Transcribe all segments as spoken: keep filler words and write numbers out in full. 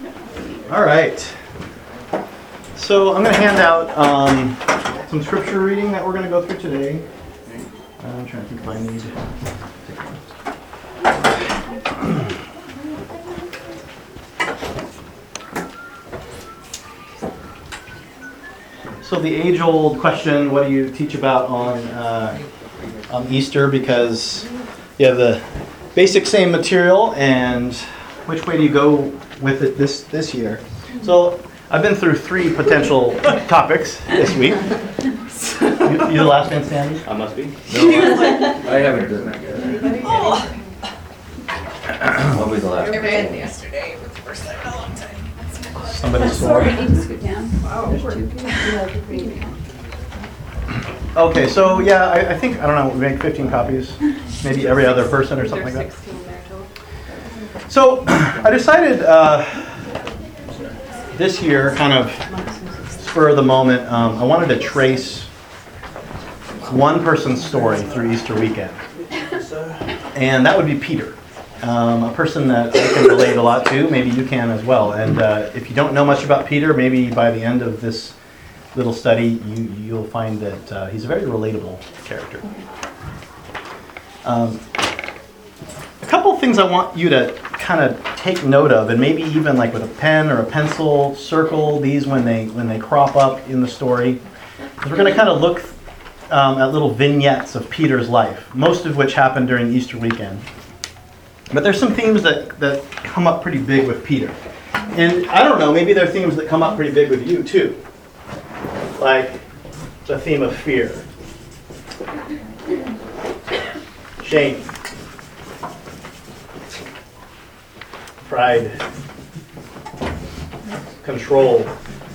All right. So I'm going to hand out um, some scripture reading that we're going to go through today. I'm trying to think if I need. So the age-old question: what do you teach about on uh, on Easter? Because you have the basic same material, and which way do you go with it this this year? So I've been through three potential topics this week. You, you the last man standing? I must be. No, I haven't done that yet. Anybody? Oh. I'll be the last. I ran yesterday with the first time in a long time. Somebody Sorry, swore. I need to scoot down. Wow. There's two people. Okay, so yeah, I, I think I don't know. We make fifteen copies, maybe every other person or something like that. sixteen there total. So I decided uh, this year, kind of spur of the moment, um, I wanted to trace one person's story through Easter weekend, and that would be Peter, um, a person that I can relate a lot to. Maybe you can as well. And uh, if you don't know much about Peter, maybe by the end of this little study, you, you'll find that uh, he's a very relatable character. Um, a couple of things I want you to kind of take note of, and maybe even like with a pen or a pencil, circle these when they when they crop up in the story. Because we're going to kind of look um, at little vignettes of Peter's life, most of which happened during Easter weekend. But there's some themes that, that come up pretty big with Peter. And I don't know, maybe there are themes that come up pretty big with you too. Like the theme of fear, shame, pride, control,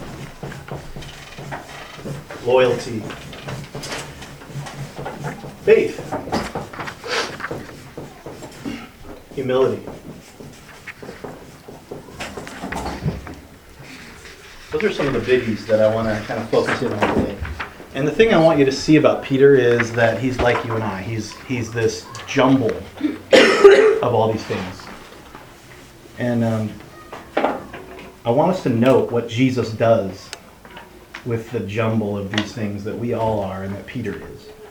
loyalty, faith, humility. Those are some of the biggies that I want to kind of focus in on today. And the thing I want you to see about Peter is that he's like you and I. He's he's this jumble of all these things. And um, I want us to note what Jesus does with the jumble of these things that we all are and that Peter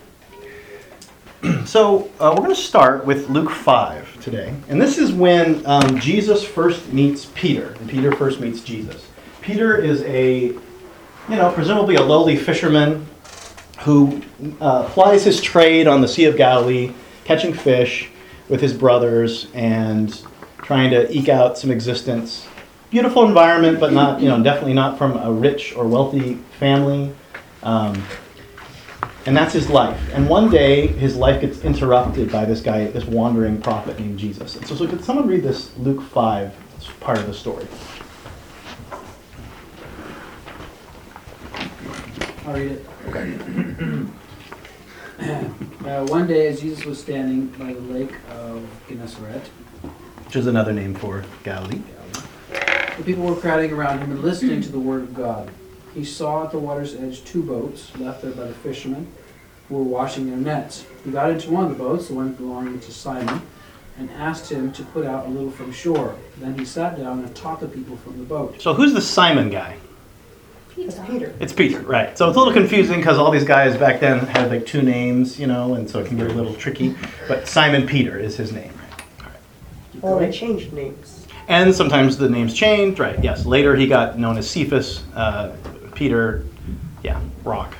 is. So uh, we're going to start with Luke five today. And this is when um, Jesus first meets Peter. And Peter first meets Jesus. Peter is a, you know, presumably a lowly fisherman who uh, plies his trade on the Sea of Galilee, catching fish with his brothers and trying to eke out some existence. Beautiful environment, but not, you know, definitely not from a rich or wealthy family. Um, and that's his life. And one day, his life gets interrupted by this guy, this wandering prophet named Jesus. And so, so could someone read this Luke five part of the story? I'll read it. Okay. uh, one day, as Jesus was standing by the lake of Gennesaret, Which is another name for Galilee. the people were crowding around him and listening to the word of God. He saw at the water's edge two boats left there by the fishermen who were washing their nets. He got into one of the boats, the one belonging to Simon, and asked him to put out a little from shore. Then he sat down and taught the people from the boat. So who's the Simon guy? It's Peter. It's Peter, right. So it's a little confusing because all these guys back then had like two names, you know, and so it can get a little tricky. But Simon Peter is his name. Well, they changed names. And sometimes the names changed, right, yes. Later he got known as Cephas, uh, Peter, yeah, Rock.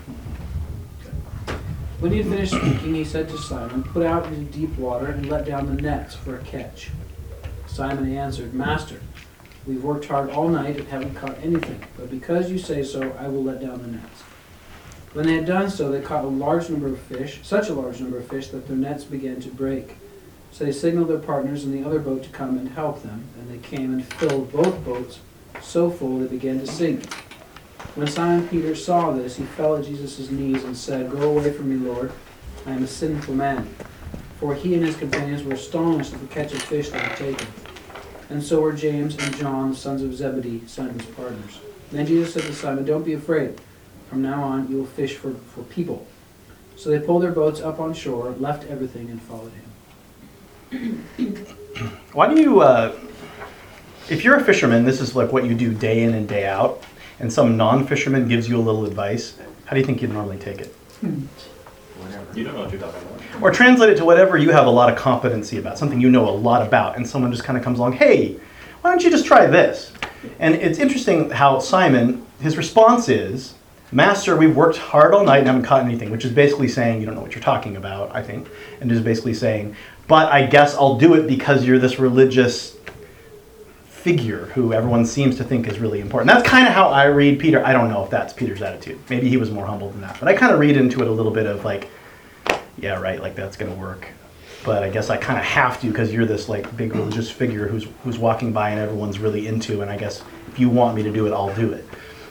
When he had finished speaking, he said to Simon, "Put out into deep water and let down the nets for a catch." Simon answered, "Master, we've worked hard all night and haven't caught anything, but because you say so, I will let down the nets." When they had done so, they caught a large number of fish, such a large number of fish that their nets began to break. So they signaled their partners in the other boat to come and help them, and they came and filled both boats so full they began to sink. When Simon Peter saw this, he fell at Jesus' knees and said, "Go away from me, Lord, I am a sinful man." For he and his companions were astonished at the catch of fish they had taken. And so were James and John, the sons of Zebedee, Simon's partners. Then Jesus said to Simon, "Don't be afraid. From now on you will fish for, for people." So they pulled their boats up on shore, left everything, and followed him. Why do you uh, if you're a fisherman, this is like what you do day in and day out, and some non-fisherman gives you a little advice, how do you think you'd normally take it? Whatever. You don't know what you're talking about. Or translate it to whatever you have a lot of competency about, something you know a lot about, and someone just kind of comes along, hey, why don't you just try this? And it's interesting how Simon, his response is, Master, we've worked hard all night and haven't caught anything, which is basically saying, you don't know what you're talking about, I think, and is basically saying, but I guess I'll do it because you're this religious figure who everyone seems to think is really important. That's kind of how I read Peter. I don't know if that's Peter's attitude. Maybe he was more humble than that. But I kind of read into it a little bit of like, yeah, right, like that's going to work. But I guess I kind of have to because you're this like big religious figure who's who's walking by and everyone's really into, and I guess if you want me to do it, I'll do it.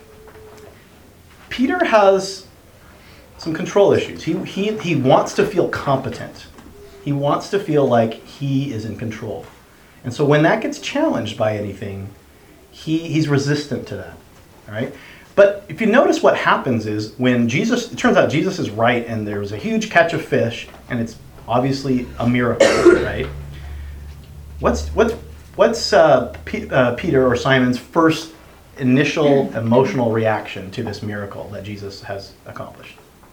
Peter has some control issues. He, he, he wants to feel competent. He wants to feel like he is in control. And so when that gets challenged by anything, he, he's resistant to that. All right? But if you notice what happens is when Jesus, it turns out Jesus is right and there was a huge catch of fish and it's obviously a miracle, right? What's, what's, what's uh, P, uh, Peter or Simon's first initial emotional reaction to this miracle that Jesus has accomplished?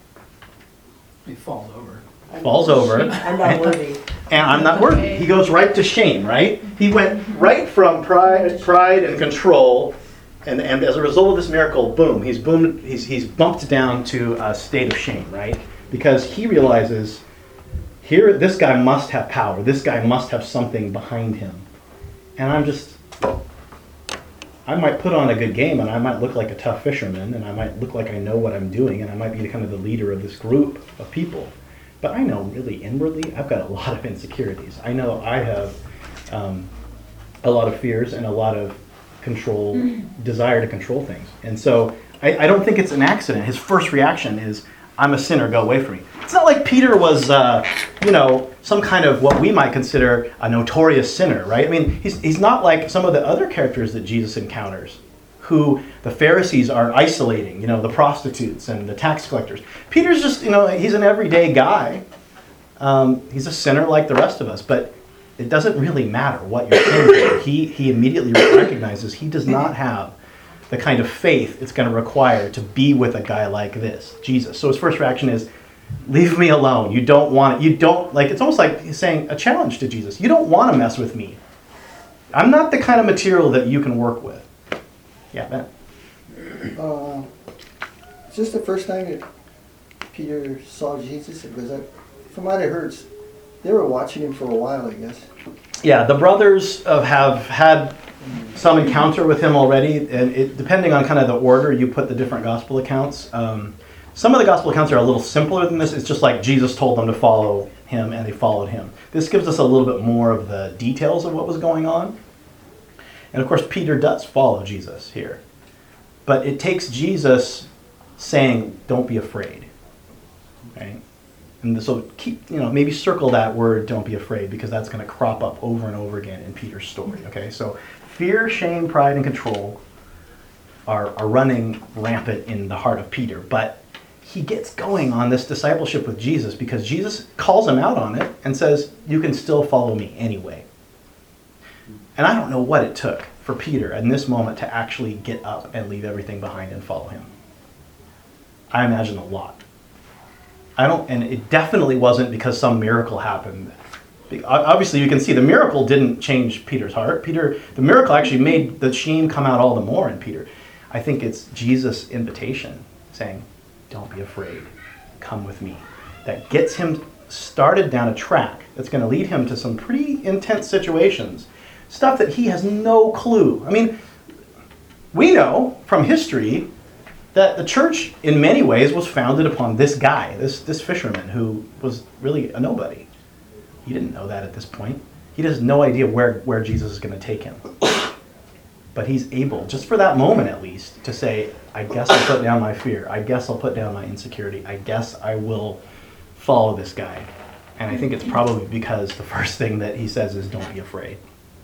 He falls over. Falls over. I'm not worthy. And I'm not worthy. He goes right to shame, right? He went right from pride, pride and control, and, and as a result of this miracle, boom, he's boomed, he's he's bumped down to a state of shame, right? Because he realizes, here, this guy must have power. This guy must have something behind him. And I'm just, I might put on a good game, and I might look like a tough fisherman, and I might look like I know what I'm doing, and I might be kind of the leader of this group of people. But I know really inwardly, I've got a lot of insecurities. I know I have um, a lot of fears and a lot of control, desire to control things. And so I, I don't think it's an accident. His first reaction is, I'm a sinner, go away from me. It's not like Peter was, uh, you know, some kind of what we might consider a notorious sinner, right? I mean, he's, he's not like some of the other characters that Jesus encounters, who the Pharisees are isolating, you know, the prostitutes and the tax collectors. Peter's just, you know, he's an everyday guy. Um, he's a sinner like the rest of us, but it doesn't really matter what you're saying. He, he immediately recognizes he does not have the kind of faith it's going to require to be with a guy like this, Jesus. So his first reaction is, leave me alone. You don't want it. You don't, like, it's almost like he's saying a challenge to Jesus. You don't want to mess with me. I'm not the kind of material that you can work with. Yeah, Ben. Uh, is this the first time that Peter saw Jesus? Because I, from what I heard, they were watching him for a while, I guess. Yeah, the brothers uh, have had some encounter with him already, and it, depending on kind of the order you put the different gospel accounts. Um, some of the gospel accounts are a little simpler than this. It's just like Jesus told them to follow him, and they followed him. This gives us a little bit more of the details of what was going on. And of course, Peter does follow Jesus here. But it takes Jesus saying, don't be afraid. Right? And so keep, you know, maybe circle that word, don't be afraid, because that's going to crop up over and over again in Peter's story. Okay? So fear, shame, pride, and control are, are running rampant in the heart of Peter. But he gets going on this discipleship with Jesus because Jesus calls him out on it and says, you can still follow me anyway. And I don't know what it took for Peter in this moment to actually get up and leave everything behind and follow him. I imagine a lot. I don't, and it definitely wasn't because some miracle happened. Obviously, you can see the miracle didn't change Peter's heart. Peter, the miracle actually made the shame come out all the more in Peter. I think it's Jesus' invitation saying, don't be afraid, come with me. That gets him started down a track that's going to lead him to some pretty intense situations. Stuff that he has no clue. I mean, we know from history that the church, in many ways, was founded upon this guy, this, this fisherman who was really a nobody. He didn't know that at this point. He has no idea where, where Jesus is going to take him. But he's able, just for that moment at least, to say, I guess I'll put down my fear. I guess I'll put down my insecurity. I guess I will follow this guy. And I think it's probably because the first thing that he says is, don't be afraid.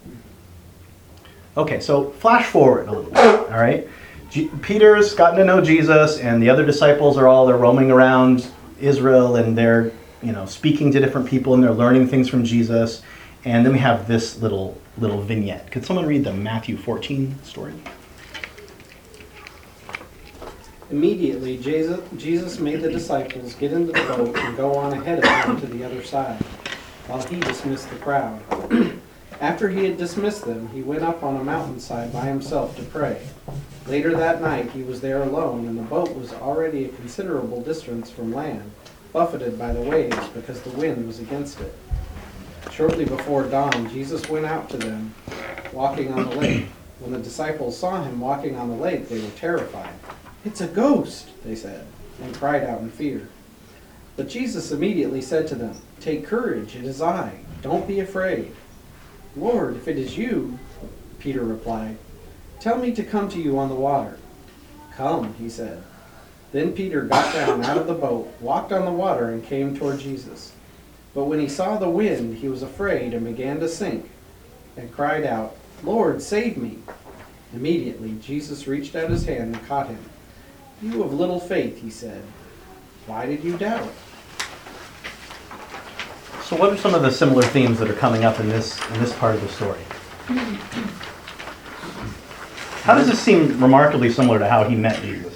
Okay, so flash forward a little bit, all right? G- Peter's gotten to know Jesus, and the other disciples are all, they're roaming around Israel, and they're, you know, speaking to different people, and they're learning things from Jesus. And then we have this little little vignette. Could someone read the Matthew fourteen story? Immediately, Jesus, Jesus made the disciples get into the boat and go on ahead of him to the other side, while he dismissed the crowd. After he had dismissed them, he went up on a mountainside by himself to pray. Later that night, he was there alone, and the boat was already a considerable distance from land, buffeted by the waves because the wind was against it. Shortly before dawn, Jesus went out to them, walking on the lake. When the disciples saw him walking on the lake, they were terrified. "It's a ghost," they said, and cried out in fear. But Jesus immediately said to them, "Take courage, it is I. Don't be afraid." "Lord, if it is you," Peter replied, "tell me to come to you on the water." "Come," he said. Then Peter got down out of the boat, walked on the water, and came toward Jesus. But when he saw the wind, he was afraid and began to sink, and cried out, "Lord, save me!" Immediately Jesus reached out his hand and caught him. "You of little faith," he said, "why did you doubt?" So what are some of the similar themes that are coming up in this in this part of the story? How does this seem remarkably similar to how he met Jesus?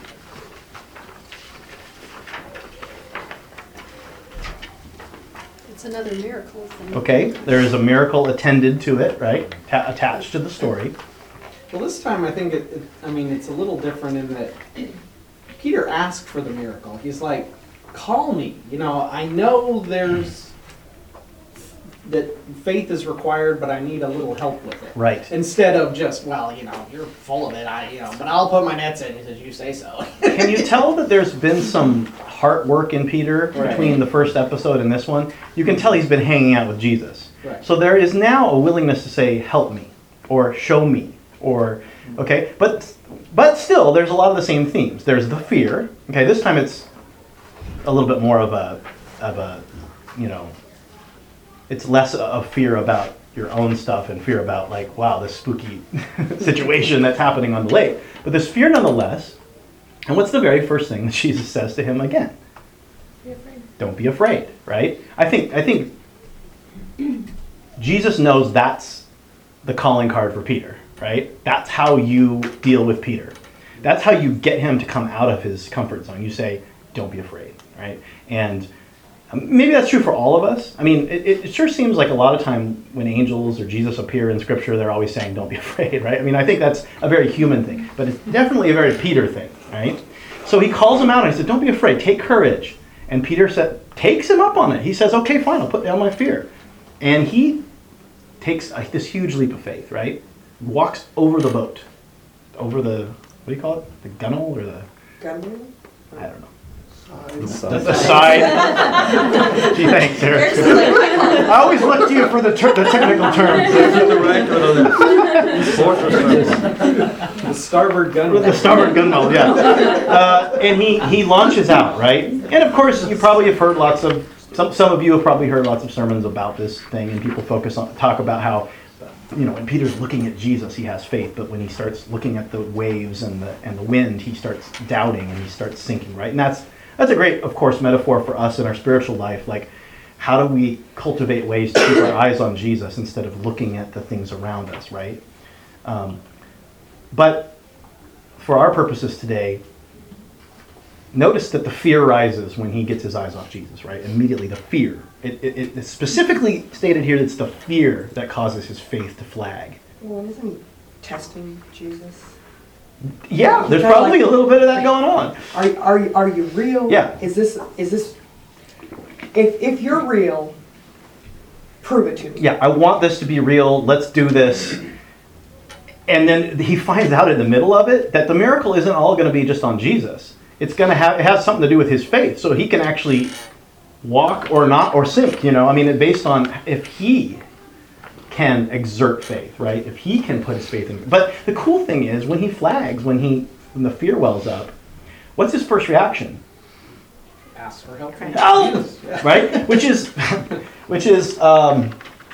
It's another miracle thing. Okay, there is a miracle attended to it, right? Ta- attached to the story. Well, this time I think it, it, I mean, it's a little different in that Peter asked for the miracle. He's like, call me. You know, I know there's, that faith is required, but I need a little help with it. Right. Instead of just, well, you know, you're full of it, I, you know, but I'll put my nets in as you say so. Can you tell that there's been some heart work in Peter Right. between the first episode and this one? You can tell he's been hanging out with Jesus. Right. So there is now a willingness to say, help me, or show me, or, okay, but but still, there's a lot of the same themes. There's the fear. Okay, this time it's a little bit more of a, of a, you know, it's less of fear about your own stuff and fear about like, wow, this spooky situation that's happening on the lake. But there's fear nonetheless. And what's the very first thing that Jesus says to him again? Be afraid. Don't be afraid, right? I think I think Jesus knows that's the calling card for Peter, right? That's how you deal with Peter. That's how you get him to come out of his comfort zone. You say, don't be afraid, right? And um, maybe that's true for all of us. I mean, it, it sure seems like a lot of time when angels or Jesus appear in Scripture, they're always saying, don't be afraid, right? I mean, I think that's a very human thing, but it's definitely a very Peter thing, right? So he calls him out and he said, don't be afraid, take courage. And Peter said, takes him up on it. He says, okay, fine, I'll put down my fear. And he takes uh, this huge leap of faith, right? Walks over the boat, over the, what do you call it? The gunnel or the, Gunwale? I don't know. Uh, The, the side. Gee, thanks, Eric. I always look to you for the, ter- the technical terms. Is it the right or the fourth or fifth? The starboard gun. With the starboard gunwale, yeah. Uh, and he, he launches out, right? And of course, you probably have heard lots of, some, some of you have probably heard lots of sermons about this thing, and people focus on, talk about how, you know, when Peter's looking at Jesus, he has faith, but when he starts looking at the waves and the, and the wind, he starts doubting and he starts sinking, right? And that's, that's a great, of course, metaphor for us in our spiritual life. Like, how do we cultivate ways to keep our eyes on Jesus instead of looking at the things around us, right? Um, but for our purposes today, notice that the fear rises when he gets his eyes off Jesus, right? Immediately, the fear. It, it, it's specifically stated here that it's the fear that causes his faith to flag. Well, isn't he testing Jesus? Yeah, there's Kinda probably like- a little bit of that going on. Are, are, you- are you real? Yeah. Is this, is this, if, if you're real, prove it to me. Yeah, I want this to be real. Let's do this. And then he finds out in the middle of it that the miracle isn't all going to be just on Jesus. It's going to have, it has something to do with his faith. So he can actually walk or not or sink, you know. I mean, based on if he can exert faith, right? If he can put his faith in. But the cool thing is when he flags, when he when the fear wells up, what's his first reaction? Ask for help from Help! Jesus. Yeah. Right? Which is which is um,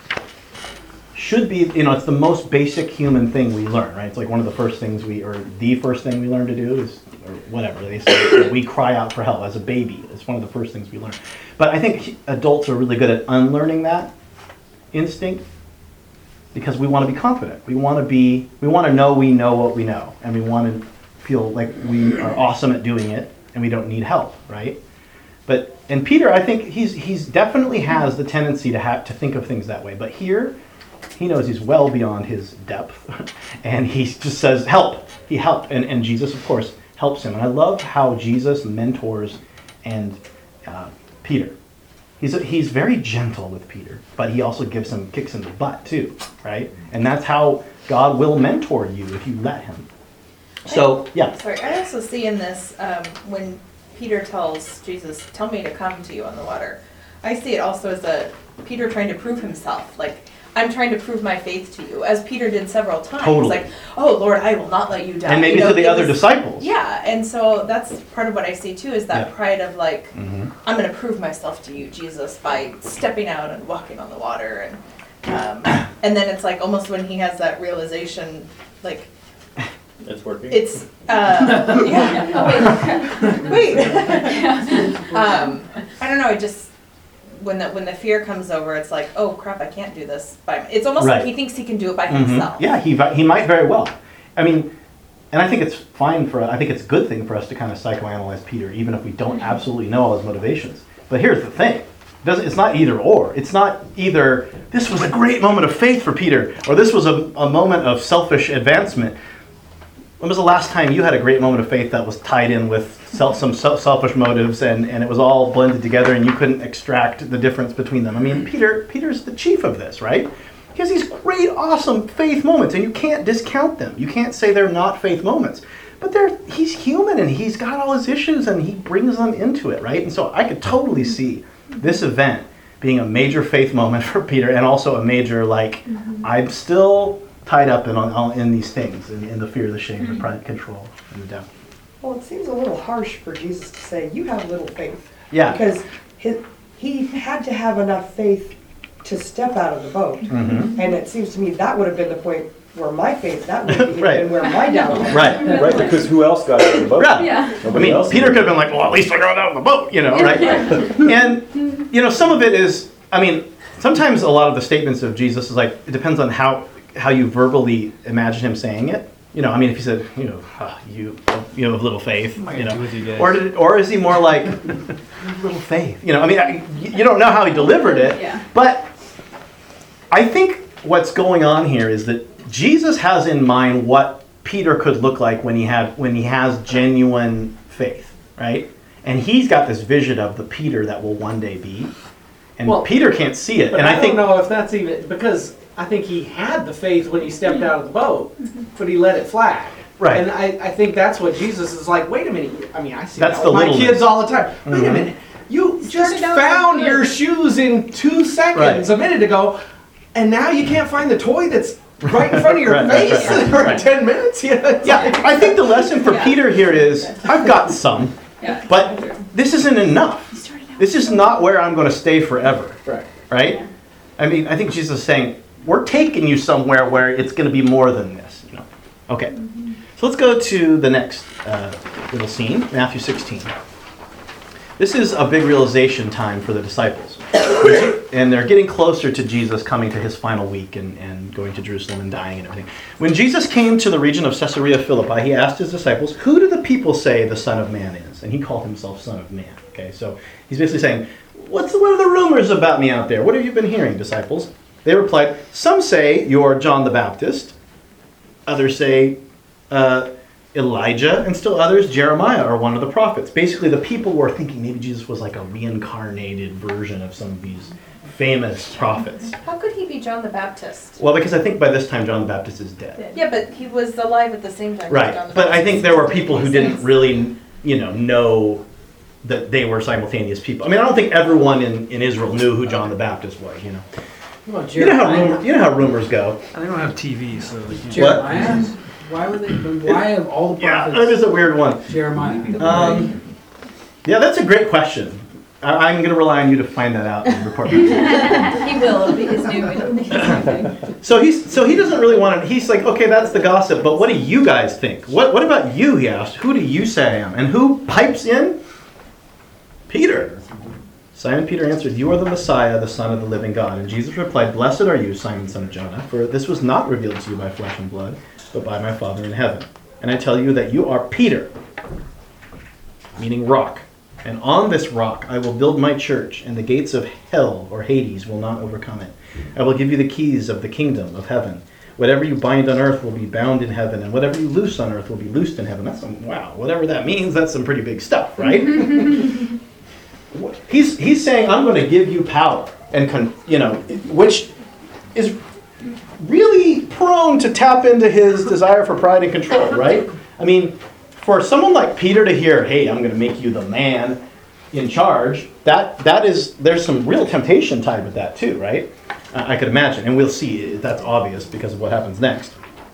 should be, you know, it's the most basic human thing we learn, right? It's like one of the first things we, or the first thing we learn to do is, or whatever, they say, we cry out for help as a baby. It's one of the first things we learn. But I think adults are really good at unlearning that instinct because we want to be confident. We want to be, we want to know we know what we know, and we want to feel like we are awesome at doing it, and we don't need help, right? But and Peter, I think he's he's definitely has the tendency to have to think of things that way. But here, he knows he's well beyond his depth, and he just says, "Help!" He helped, and and Jesus, of course, helps him. And I love how Jesus mentors and uh, Peter. He's a, he's very gentle with Peter, but he also gives him kicks in the butt too, right? And that's how God will mentor you if you let him. So yeah, Sorry, I also see in this um, when Peter tells Jesus, "Tell me to come to you on the water." I see it also as a Peter trying to prove himself, like I'm trying to prove my faith to you, as Peter did several times. Totally. Like, "Oh Lord, I will not let you down." and maybe You know, to the it other was- disciples. Yeah, and so that's part of what I see too, is that Yeah. pride of like, Mhm. I'm going to prove myself to you, Jesus, by stepping out and walking on the water, and um, and then it's like almost when he has that realization, like. It's working. It's, uh, yeah, oh, wait, wait. um, I don't know, it just, when the, when the fear comes over, it's like, oh crap, I can't do this by, my-" it's almost Right. like he thinks he can do it by Mhm. himself. Yeah, he vi- he might very well. I mean, and I think it's fine for I think it's a good thing for us to kind of psychoanalyze Peter, even if we don't absolutely know all his motivations. But here's the thing: it doesn't, it's not either or. It's not either this was a great moment of faith for Peter, or this was a, a moment of selfish advancement. When was the last time you had a great moment of faith that was tied in with self, some self, selfish motives, and, and it was all blended together, and you couldn't extract the difference between them? I mean, Peter Peter's the chief of this, right? He has these great, awesome faith moments, and you can't discount them. You can't say they're not faith moments. But they're, he's human, and he's got all his issues, and he brings them into it, right? And so I could totally see this event being a major faith moment for Peter, and also a major, like, I'm still tied up in on, in these things, in, in the fear, the shame, the pride, control, and the doubt. Well, it seems a little harsh for Jesus to say, you have little faith. Yeah. Because his, he had to have enough faith to step out of the boat. Mm-hmm. And it seems to me that would have been the point where my faith, that would have Right. been where my doubt was. Right. Right, because who else got out of the boat? Yeah. Yeah. I mean, Peter could have been like, well, at least I got out of the boat, you know, right? And, you know, some of it is, I mean, sometimes a lot of the statements of Jesus is like, it depends on how, how you verbally imagine him saying it. You know, I mean, if he said, you know, ah, you, you have little faith, What am I you gonna know, do with you guys? or did, or is he more like little faith? You know, I mean, I, you don't know how he delivered it, Yeah. but I think what's going on here is that Jesus has in mind what Peter could look like when he had when he has genuine faith, right? And he's got this vision of the Peter that will one day be, and Well, Peter can't see it. But And I, I think don't know if that's even, because I think he had the faith when he stepped out of the boat, but he let it flag. Right. And I, I think that's what Jesus is like, wait a minute, I mean, I see That's that the with my littleness. kids all the time. Wait Mhm. a minute, you just Started out found good. your shoes in two seconds a minute ago, and now you can't find the toy that's right in front of your Right, right, face right, right, for right. ten minutes? You know, it's yeah, like- I think the lesson for Yeah. Peter here is I've got some, Yeah. but this isn't enough. You started out This is not where I'm going to stay forever. Right. Right? I mean, I think Jesus is saying, we're taking you somewhere where it's going to be more than this. You know? Okay. So let's go to the next uh, little scene, Matthew sixteen. This is a big realization time for the disciples. And they're getting closer to Jesus coming to his final week and, and going to Jerusalem and dying and everything. When Jesus came to the region of Caesarea Philippi, he asked his disciples, who do the people say the Son of Man is? And he called himself Son of Man. Okay, so he's basically saying, What's what are the rumors about me out there? What have you been hearing, disciples? They replied, some say you're John the Baptist. Others say uh, Elijah, and still others, Jeremiah or one of the prophets. Basically, the people were thinking maybe Jesus was like a reincarnated version of some of these famous prophets. How could he be John the Baptist? Well, because I think by this time John the Baptist is dead. Yeah, but he was alive at the same time. as John Right, the but I Baptist. think there were people who didn't really, you know, know that they were simultaneous people. I mean, I don't think everyone in, in Israel knew who John the Baptist was, you know. What about You know how Jeremiah? rumor, you know how rumors go. And they don't have T V, so they can't. Jeremiah? Why would they, why of all the Yeah, prophets, that is a weird one. Jeremiah? Um, yeah, that's a great question. I, I'm going to rely on you to find that out and report back. He will, it'll be his new, it'll be his new thing. So he's so he doesn't really want to. He's like, okay, that's the gossip, but what do you guys think? What what about you? He asked. Who do you say I am? And who pipes in? Peter, son Simon Peter answered, "You are the Messiah, the Son of the living God." And Jesus replied, "Blessed are you, Simon, son of Jonah, for this was not revealed to you by flesh and blood, but by my Father in heaven. And I tell you that you are Peter," meaning rock. "And on this rock I will build my church, and the gates of hell," or Hades, "will not overcome it. I will give you the keys of the kingdom of heaven. Whatever you bind on earth will be bound in heaven, and whatever you loose on earth will be loosed in heaven." That's some, wow, whatever that means, that's some pretty big stuff, right? he's, he's saying, I'm going to give you power, and con, you know, which is really prone to tap into his desire for pride and control, right? I mean, for someone like Peter to hear, "Hey, I'm going to make you the man in charge," that that is, there's some real temptation tied with that too, right? I could imagine, and we'll see that's obvious because of what happens next.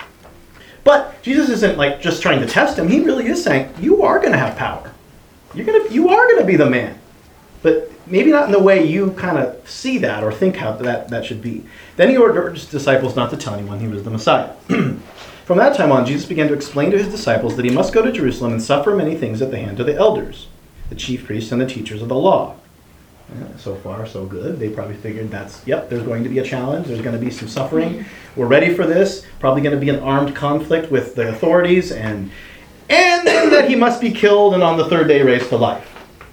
But Jesus isn't like just trying to test him. He really is saying, you are going to have power. You're going to, you are going to be the man. But maybe not in the way you kind of see that or think how that, that should be. Then he ordered his disciples not to tell anyone he was the Messiah. From that time on, Jesus began to explain to his disciples that he must go to Jerusalem and suffer many things at the hand of the elders, the chief priests, and the teachers of the law. Yeah, so far, so good. They probably figured that's, yep, there's going to be a challenge. There's going to be some suffering. We're ready for this. Probably going to be an armed conflict with the authorities. And, and then that he must be killed and on the third day raised to life.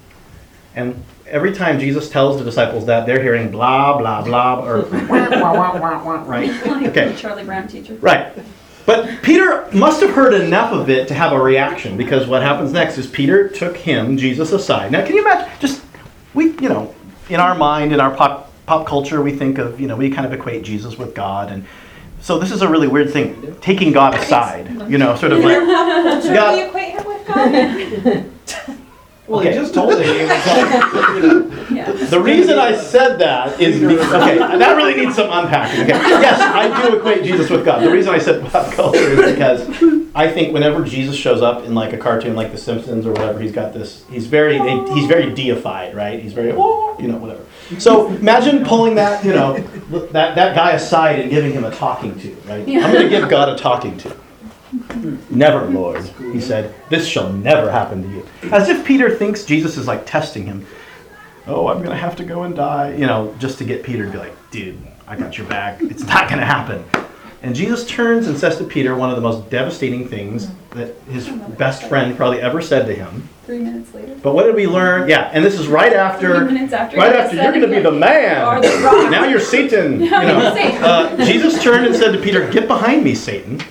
And every time Jesus tells the disciples that, they're hearing blah, blah, blah, or wah, wah, wah, wah, wah, right? Okay. Charlie Brown teacher. Right. But Peter must have heard enough of it to have a reaction, because what happens next is Peter took him, Jesus, aside. Now, can you imagine, just, we, you know, in our mind, in our pop, pop culture, we think of, you know, we kind of equate Jesus with God. And so this is a really weird thing, taking God aside, you know, sort of like, Should God, we equate him with God? Well, Okay. he just told me. He was like, you know, Yeah. the reason I said that is because, okay, that really needs some unpacking. Okay, yes, I do equate Jesus with God. The reason I said pop culture is because I think whenever Jesus shows up in like a cartoon like The Simpsons or whatever, he's got this, he's very, he's very deified, right? He's very, oh, you know, whatever. So imagine pulling that, you know, that, that guy aside and giving him a talking to, right? Yeah. I'm going to give God a talking to. "Never, Lord," he said, "this shall never happen to you." As if Peter thinks Jesus is like testing him. "Oh, I'm going to have to go and die," you know, just to get Peter to be like, "Dude, I got your back. It's not going to happen." And Jesus turns and says to Peter one of the most devastating things that his best friend probably ever said to him. Three minutes later. But what did we learn? Yeah, and this is right after, Three minutes after. right he after said you're going to be it. the man. Or the rock. Now you're Satan. You Now know. you're Satan. Uh, Jesus turned and said to Peter, "Get behind me, Satan.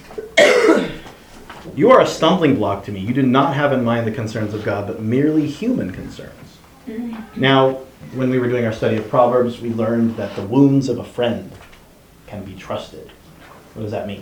You are a stumbling block to me. You do not have in mind the concerns of God, but merely human concerns." Now, when we were doing our study of Proverbs, we learned that the wounds of a friend can be trusted. What does that mean?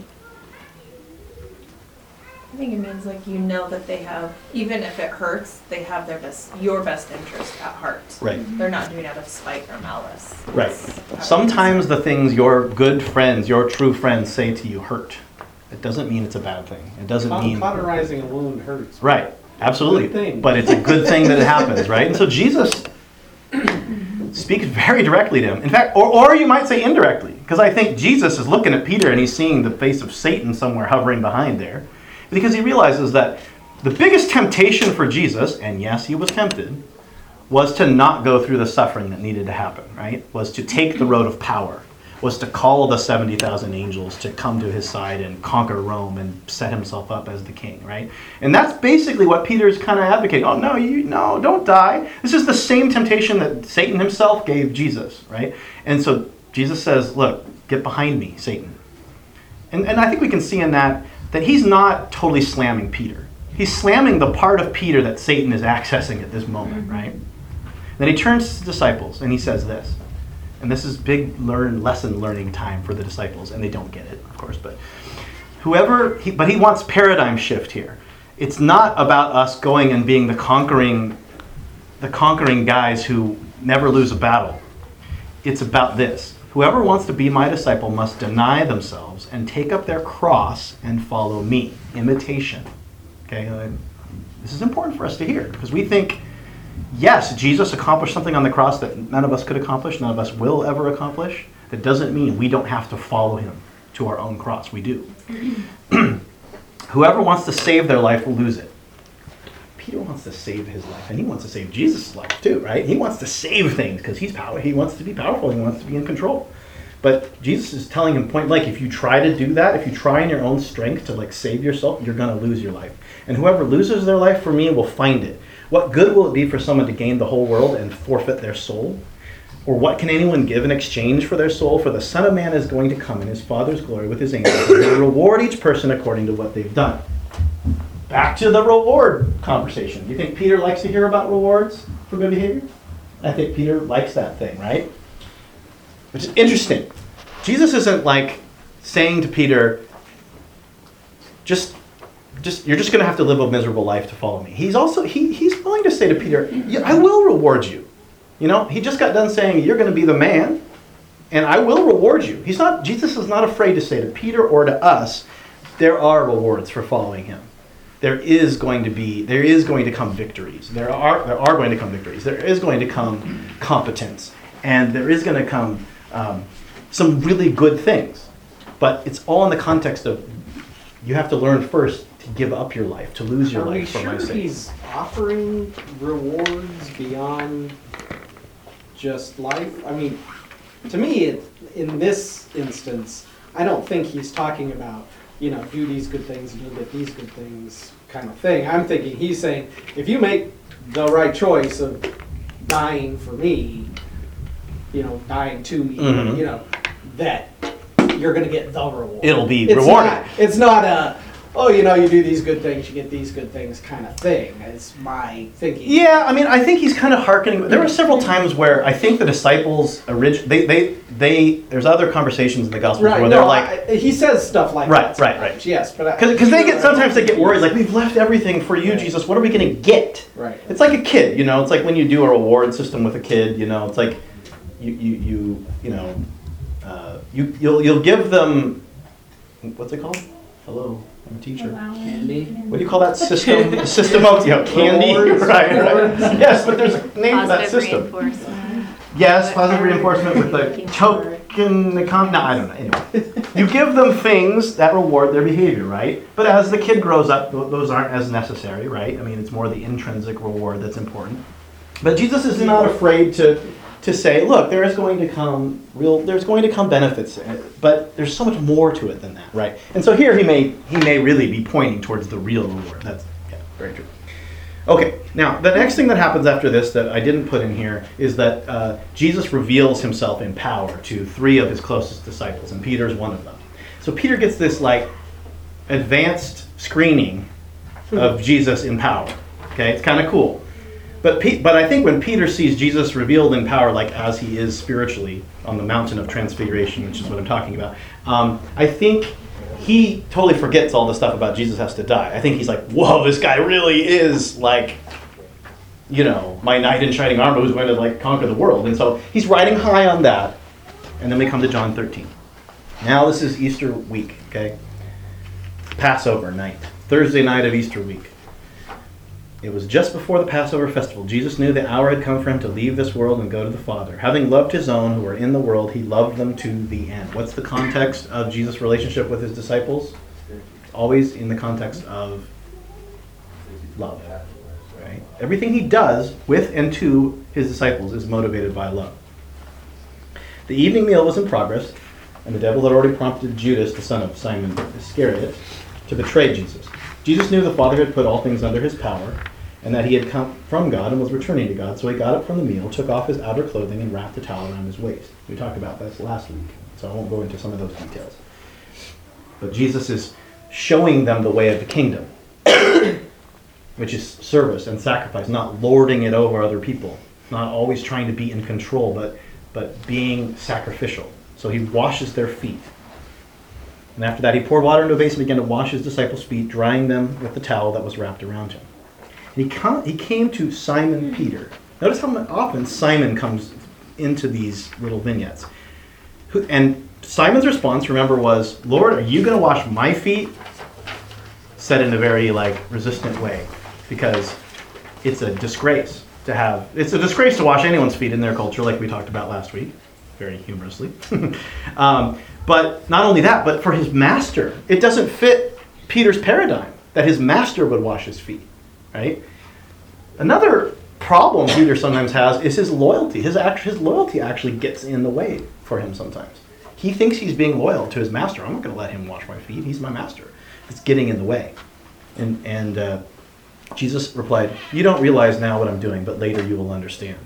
I think it means like you know that they have, even if it hurts, they have their best, your best interest at heart. Right. They're not doing it out of spite or malice. Right. It's- Sometimes the things your good friends, your true friends say to you hurt. It doesn't mean it's a bad thing. It doesn't mean... cauterizing a wound hurts. Right. Absolutely. Good thing. But it's a good thing that it happens, right? And so Jesus speaks very directly to him. In fact, or, or you might say indirectly, because I think Jesus is looking at Peter and he's seeing the face of Satan somewhere hovering behind there, because he realizes that the biggest temptation for Jesus, and yes, he was tempted, was to not go through the suffering that needed to happen, right? Was to take the road of power, was to call the seventy thousand angels to come to his side and conquer Rome and set himself up as the king, right? And that's basically what Peter's kind of advocating. Oh, no, you no, don't die. This is the same temptation that Satan himself gave Jesus, right? And so Jesus says, look, get behind me, Satan. And, and I think we can see in that that he's not totally slamming Peter. He's slamming the part of Peter that Satan is accessing at this moment, right? Then he turns to his disciples and he says this. And this is big learn lesson learning time for the disciples, and they don't get it, of course. But whoever, he, but he wants paradigm shift here. It's not about us going and being the conquering, the conquering guys who never lose a battle. It's about this: whoever wants to be my disciple must deny themselves and take up their cross and follow me. Imitation. Okay, uh, this is important for us to hear because we think, yes, Jesus accomplished something on the cross that none of us could accomplish, none of us will ever accomplish. That doesn't mean we don't have to follow him to our own cross. We do. Whoever wants to save their life will lose it. Peter Peter wants to save his life, and he wants to save Jesus' life too, right? He wants to save things because he's power. He wants to be powerful. He wants to be in control. But Jesus is telling him point blank, if you try to do that, if you try in your own strength to like save yourself, you're going to lose your life. And whoever loses their life for me will find it. What good will it be for someone to gain the whole world and forfeit their soul? Or what can anyone give in exchange for their soul? For the Son of Man is going to come in his Father's glory with his angels, and he will reward each person according to what they've done. Back to the reward conversation. Do you think Peter likes to hear about rewards for good behavior? I think Peter likes that thing, right? Which is interesting. Jesus isn't like saying to Peter, just, just you're just going to have to live a miserable life to follow me. He's also, he, he's willing to say to Peter, yeah, I will reward you. You know, he just got done saying, you're going to be the man, and I will reward you. He's not, Jesus is not afraid to say to Peter or to us, there are rewards for following him. There is going to be, there is going to come victories. There are, there are going to come victories. There is going to come competence. And there is going to come um, some really good things. But it's all in the context of, you have to learn first to give up your life, to lose your Are life we for sure my sake. he's offering rewards beyond just life? I mean, to me, it, in this instance, I don't think he's talking about, you know, do these good things and you'll get these good things kind of thing. I'm thinking he's saying, if you make the right choice of dying for me, you know, dying to me, Mhm. you know, that you're going to get the reward. It'll be It's rewarded. not, it's not a, oh, you know, you do these good things, you get these good things kind of thing. It's my thinking. Yeah, I mean, I think he's kind of hearkening. There were several times where I think the disciples, orig- they, they, they, there's other conversations in the Gospels Right, where no, they're like, I, he says stuff like Right, that. right, sometimes, right. Yes, but because they get, sometimes they get worried, like, we've left everything for you, Right. Jesus, what are we going to get? Right. It's like a kid, you know, it's like when you do a reward system with a kid, you know, it's like, you, you, you, you know, uh, you, you'll, you'll give them, what's it called? Hello, I'm a teacher. Candy. What do you call that system? The system of, you know, candy, Rewards. right, right. Yes, but there's a name for that Positive system. reinforcement. Yes, positive reinforcement with the token, the con, no, I don't know, anyway. You give them things that reward their behavior, right? But as the kid grows up, th- those aren't as necessary, right? I mean, it's more the intrinsic reward that's important. But Jesus is not afraid to, to say, look, there is going to come real, there's going to come benefits, uh, but there's so much more to it than that, right? And so here he may, he may really be pointing towards the real reward. That's, yeah, very true. Okay, now the next thing that happens after this that I didn't put in here is that uh, Jesus reveals himself in power to three of his closest disciples, and Peter's one of them. So Peter gets this like advanced screening of Jesus in power. Okay, it's kind of cool. But Pe- but I think when Peter sees Jesus revealed in power, like as he is spiritually on the mountain of transfiguration, which is what I'm talking about, um, I think he totally forgets all the stuff about Jesus has to die. I think he's like, whoa, this guy really is like, you know, my knight in shining armor who's going to like conquer the world. And so he's riding high on that. And then we come to John thirteen. Now this is Easter week, okay? Passover night, Thursday night of Easter week. It was just before the Passover festival. Jesus knew the hour had come for him to leave this world and go to the Father. Having loved his own who were in the world, he loved them to the end. What's the context of Jesus' relationship with his disciples? Always in the context of love. Right? Everything he does with and to his disciples is motivated by love. The evening meal was in progress, and the devil had already prompted Judas, the son of Simon Iscariot, to betray Jesus. Jesus knew the Father had put all things under his power, and that he had come from God and was returning to God. So he got up from the meal, took off his outer clothing, and wrapped a towel around his waist. We talked about this last week, so I won't go into some of those details. But Jesus is showing them the way of the kingdom, which is service and sacrifice, not lording it over other people, not always trying to be in control, but, but being sacrificial. So he washes their feet. And after that, he poured water into a basin and began to wash his disciples' feet, drying them with the towel that was wrapped around him. And he, com- he came to Simon Peter. Notice how often Simon comes into these little vignettes. Who, and Simon's response, remember, was, Lord, are you going to wash my feet? Said in a very like resistant way, because it's a disgrace to have, it's a disgrace to wash anyone's feet in their culture, like we talked about last week, very humorously. um, But not only that, but for his master. It doesn't fit Peter's paradigm that his master would wash his feet, right? Another problem Peter sometimes has is his loyalty. His, act- his loyalty actually gets in the way for him sometimes. He thinks he's being loyal to his master. I'm not going to let him wash my feet. He's my master. It's getting in the way. And, and uh, Jesus replied, "You don't realize now what I'm doing, but later you will understand."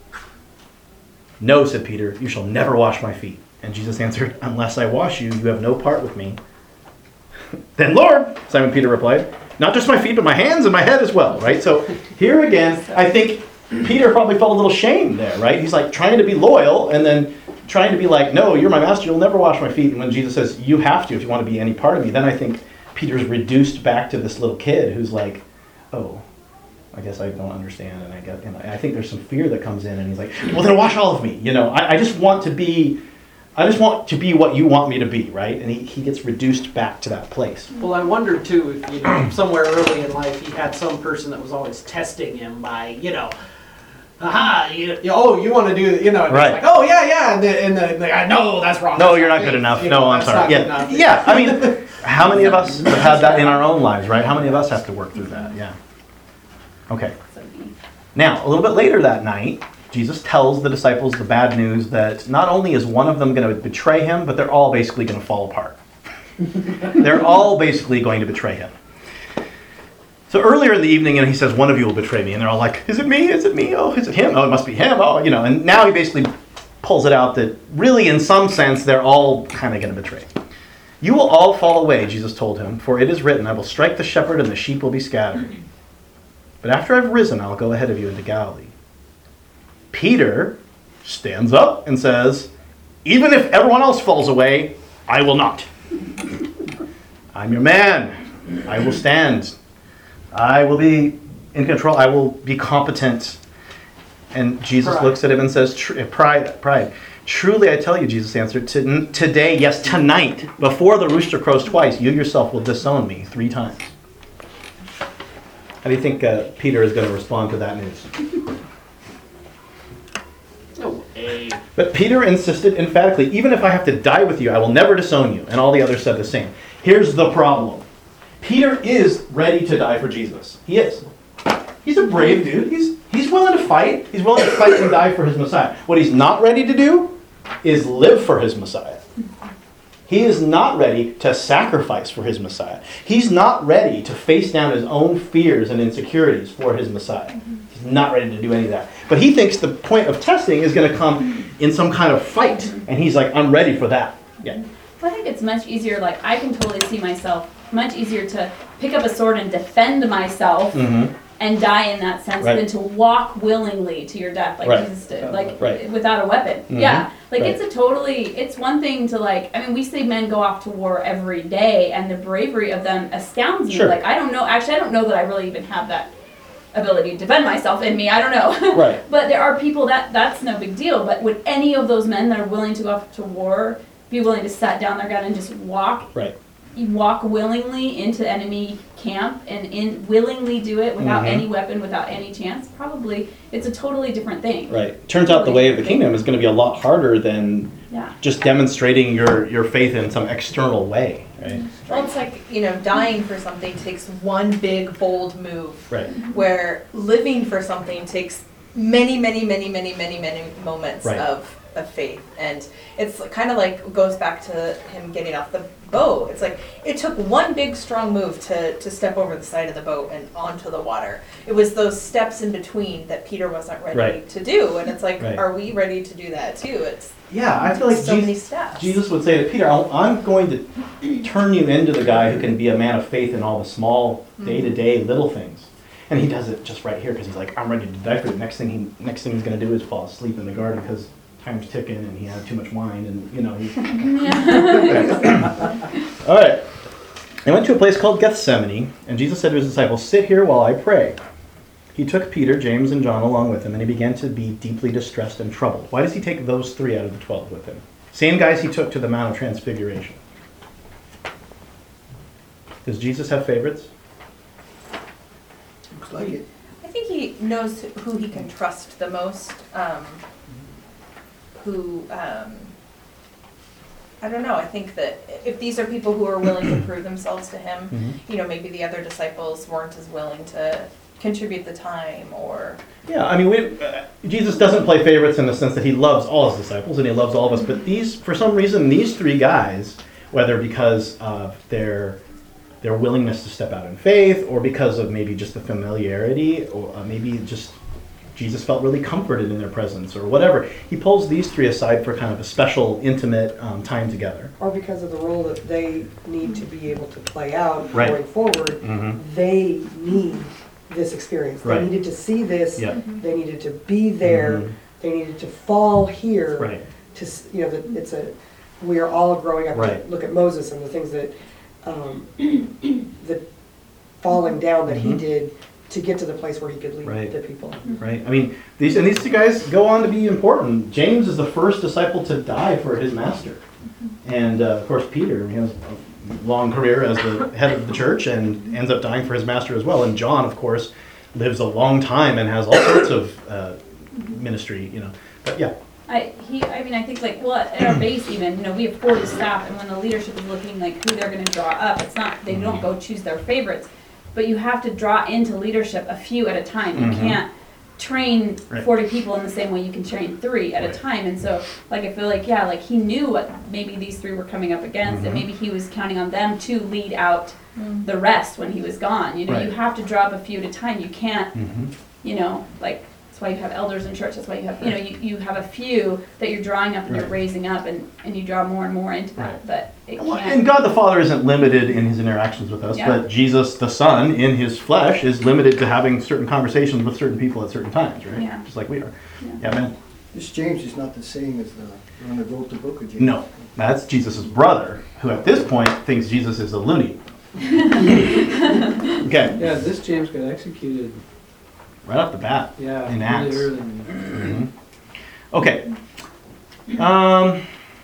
"No," said Peter, "you shall never wash my feet." And Jesus answered, "Unless I wash you, you have no part with me." "Then, Lord," Simon Peter replied, "not just my feet, but my hands and my head as well," right? So here again, I think Peter probably felt a little shame there, right? He's like trying to be loyal and then trying to be like, "No, you're my master, you'll never wash my feet." And when Jesus says, "You have to if you want to be any part of me," then I think Peter's reduced back to this little kid who's like, "Oh, I guess I don't understand," and I get, and I think there's some fear that comes in, and he's like, "Well, then wash all of me." You know, I, I just want to be, I just want to be what you want me to be, right? And he, he gets reduced back to that place. Well, I wonder too if, you know, somewhere early in life he had some person that was always testing him by, you know, aha, you, you, oh, you want to do, you know, and Right. it's like, oh, yeah, yeah, and then, and then like, I know that's wrong. No, that's you're not me. good enough. You No, know, I'm that's sorry. not Yeah, good enough. yeah. I mean, how many of us have had that in our own lives, right? How many of us have to work through that? Yeah. Okay. Now, a little bit later that night, Jesus tells the disciples the bad news that not only is one of them going to betray him, but they're all basically going to fall apart. They're all basically going to betray him. So earlier in the evening, you know, he says, "One of you will betray me." And they're all like, "Is it me? Is it me? Oh, is it him? Oh, it must be him." Oh, you know, and now he basically pulls it out that really, in some sense, they're all kind of going to betray. "You will all fall away," Jesus told him, "for it is written, I will strike the shepherd and the sheep will be scattered. But after I've risen, I'll go ahead of you into Galilee." Peter stands up and says, "Even if everyone else falls away, I will not. I'm your man. I will stand. I will be in control. I will be competent." And Jesus Pride. looks at him and says, Tr- pride, pride. "Truly I tell you," Jesus answered, "to- today, yes, tonight, before the rooster crows twice, you yourself will disown me three times." How do you think uh, Peter is going to respond to that news? No way. But Peter insisted emphatically, "Even if I have to die with you, I will never disown you." And all the others said the same. Here's the problem. Peter is ready to die for Jesus. He is. He's a brave dude. He's he's willing to fight. He's willing to fight and die for his Messiah. What he's not ready to do is live for his Messiah. He is not ready to sacrifice for his Messiah. He's not ready to face down his own fears and insecurities for his Messiah. He's not ready to do any of that. But he thinks the point of testing is going to come in some kind of fight. And he's like, "I'm ready for that." Yeah. I think it's much easier, like, I can totally see myself, much easier to pick up a sword and defend myself Mm-hmm. and die in that sense Right. than to walk willingly to your death like Right. Jesus did, like Right. without a weapon. Mhm. Yeah, like Right. it's a totally, it's one thing to like, I mean, we see men go off to war every day and the bravery of them astounds me. Sure. Like, I don't know, actually I don't know that I really even have that ability to defend myself in me, I don't know. Right. But there are people that, that's no big deal, but would any of those men that are willing to go off to war be willing to set down their gun and just walk Right. walk willingly into enemy camp and in willingly do it without Mhm. any weapon, without any chance? Probably it's a totally different thing. Right. Turns out the way of the kingdom is going to be a lot harder than Yeah. just demonstrating your, your faith in some external way. Right. Well, it's like, you know, dying for something takes one big, bold move, Right. where living for something takes many, many, many, many, many, many moments Right. of, of faith. And it's kind of like, goes back to him getting off the boat. It's like, it took one big, strong move to, to step over the side of the boat and onto the water. It was those steps in between that Peter wasn't ready Right. to do. And it's like, Right. are we ready to do that too? It's Yeah, I feel like so many Jesus, steps. Jesus would say to Peter, "I'll- I'm going to turn you into the guy who can be a man of faith in all the small, day-to-day little things." And he does it just right here because he's like, "I'm ready to die for you." Next thing he, next thing he's going to do is fall asleep in the garden because time's ticking and he had too much wine and, you know, he's... All right. They went to a place called Gethsemane, and Jesus said to his disciples, "Sit here while I pray." He took Peter, James, and John along with him, and he began to be deeply distressed and troubled. Why does he take those three out of the twelve with him? Same guys he took to the Mount of Transfiguration. Does Jesus have favorites? Looks like it. I think he knows who he can trust the most. Um, who, um, I don't know, I think that if these are people who are willing to prove themselves to him, Mhm. you know, maybe the other disciples weren't as willing to contribute the time or. Yeah, I mean, we, uh, Jesus doesn't play favorites in the sense that he loves all his disciples and he loves all of us. But these, for some reason, these three guys, whether because of their their willingness to step out in faith, or because of maybe just the familiarity, or uh, maybe just Jesus felt really comforted in their presence, or whatever, he pulls these three aside for kind of a special, intimate um, time together. Or because of the role that they need to be able to play out Right. going forward, Mm-hmm. they need this experience. They Right. needed to see this. Yeah. They needed to be there. Mhm. They needed to fall here. Right. To s- you know, that it's a we are all growing up. Right. Look at Moses and the things that um, the falling down that he Mhm. did to get to the place where he could lead Right. the people. Right. I mean, these and these two guys go on to be important. James is the first disciple to die for his master, and uh, of course Peter he has a long career as the head of the church and ends up dying for his master as well. And John, of course, lives a long time and has all sorts of uh, ministry. You know, but yeah. I he I mean I think like well at our base even you know we have forty staff, and when the leadership is looking like who they're going to draw up, it's not they don't go choose their favorites, but you have to draw into leadership a few at a time. You Mhm. can't train Right. forty people in the same way you can train three at Right. a time. And so like I feel like yeah like he knew what maybe these three were coming up against, Mhm. and maybe he was counting on them to lead out the rest when he was gone. You know, Right. you have to draw up a few at a time. You can't Mm-hmm. you know, like, that's why you have elders in church, that's why you have, you know, you, you have a few that you're drawing up and you're Right. raising up, and, and you draw more and more into that, Right. but it Well, can't. and God the Father isn't limited in his interactions with us, Yeah. but Jesus the Son in his flesh is limited to having certain conversations with certain people at certain times, right? Yeah. Just like we are. Yeah. Yeah, man. This James is not the same as the one that wrote the book of James. No, that's Jesus' brother, who at this point thinks Jesus is a loony. Okay, Yeah, this James got executed, right off the bat. yeah, In really Acts. early. Mhm. Okay. Um,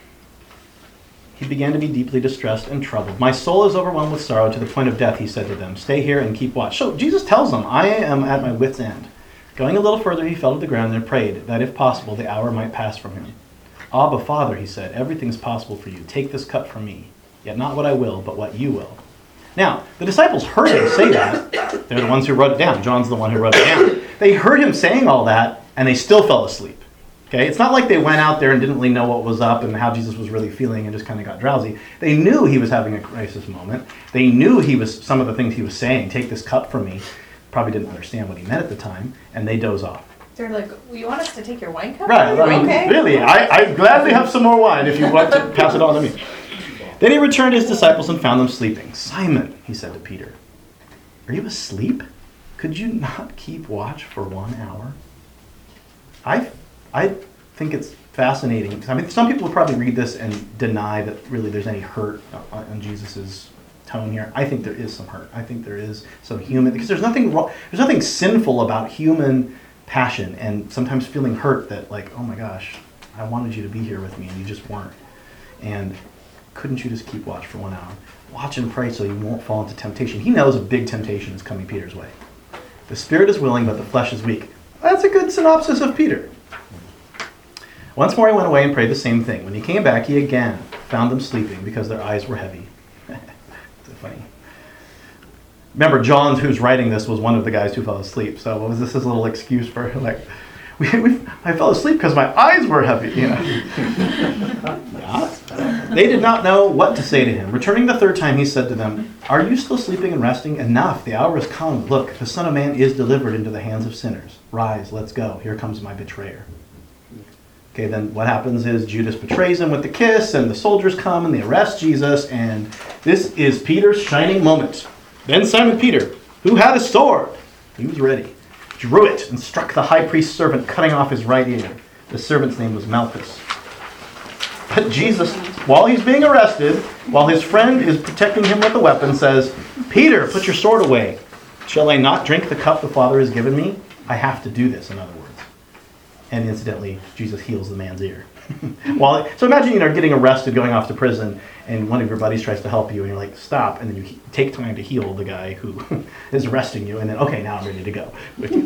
he began to be deeply distressed and troubled. My soul is overwhelmed with sorrow to the point of death, he said to them. Stay here and keep watch. So Jesus tells them, I am at my wit's end. Going a little further, he fell to the ground and prayed that if possible, the hour might pass from him. Abba, Father, he said, everything is possible for you. Take this cup from me. Yet not what I will, but what you will. Now, the disciples heard him say that. They're the ones who wrote it down. John's the one who wrote it down. They heard him saying all that, and they still fell asleep. Okay, it's not like they went out there and didn't really know what was up and how Jesus was really feeling and just kind of got drowsy. They knew he was having a crisis moment. They knew he was some of the things he was saying. Take this cup from me. Probably didn't understand what he meant at the time, and they doze off. They're like, well, you want us to take your wine cup? Right, I mean, Okay. really, I, I'd gladly have some more wine if you want to pass it on to me. Then he returned to his disciples and found them sleeping. Simon, he said to Peter, are you asleep? Could you not keep watch for one hour? I, I think it's fascinating, because I mean, some people would probably read this and deny that really there's any hurt on, on Jesus's tone here. I think there is some hurt. I think there is some human, because there's nothing wrong, there's nothing sinful about human passion and sometimes feeling hurt that like, oh my gosh, I wanted you to be here with me and you just weren't. And couldn't you just keep watch for one hour? Watch and pray so you won't fall into temptation. He knows a big temptation is coming Peter's way. The spirit is willing, but the flesh is weak. That's a good synopsis of Peter. Once more he went away and prayed the same thing. When he came back, he again found them sleeping because their eyes were heavy. It's funny. Remember, John, who's writing this, was one of the guys who fell asleep. So was this his little excuse for like, we, we, I fell asleep because my eyes were heavy, you know? Yeah. They did not know what to say to him. Returning the third time, he said to them, are you still sleeping and resting? Enough, the hour has come. Look, the Son of Man is delivered into the hands of sinners. Rise, let's go. Here comes my betrayer. Okay, then what happens is Judas betrays him with the kiss, and the soldiers come and they arrest Jesus, and this is Peter's shining moment. Then Simon Peter, who had a sword, he was ready, drew it and struck the high priest's servant, cutting off his right ear. The servant's name was Malchus. But Jesus, while he's being arrested, while his friend is protecting him with a weapon, says, Peter, put your sword away. Shall I not drink the cup the Father has given me? I have to do this, in other words. And incidentally, Jesus heals the man's ear. While, so imagine, you know, getting arrested, going off to prison, and one of your buddies tries to help you, and you're like, stop, and then you he- take time to heal the guy who is arresting you, and then, okay, now I'm ready to go.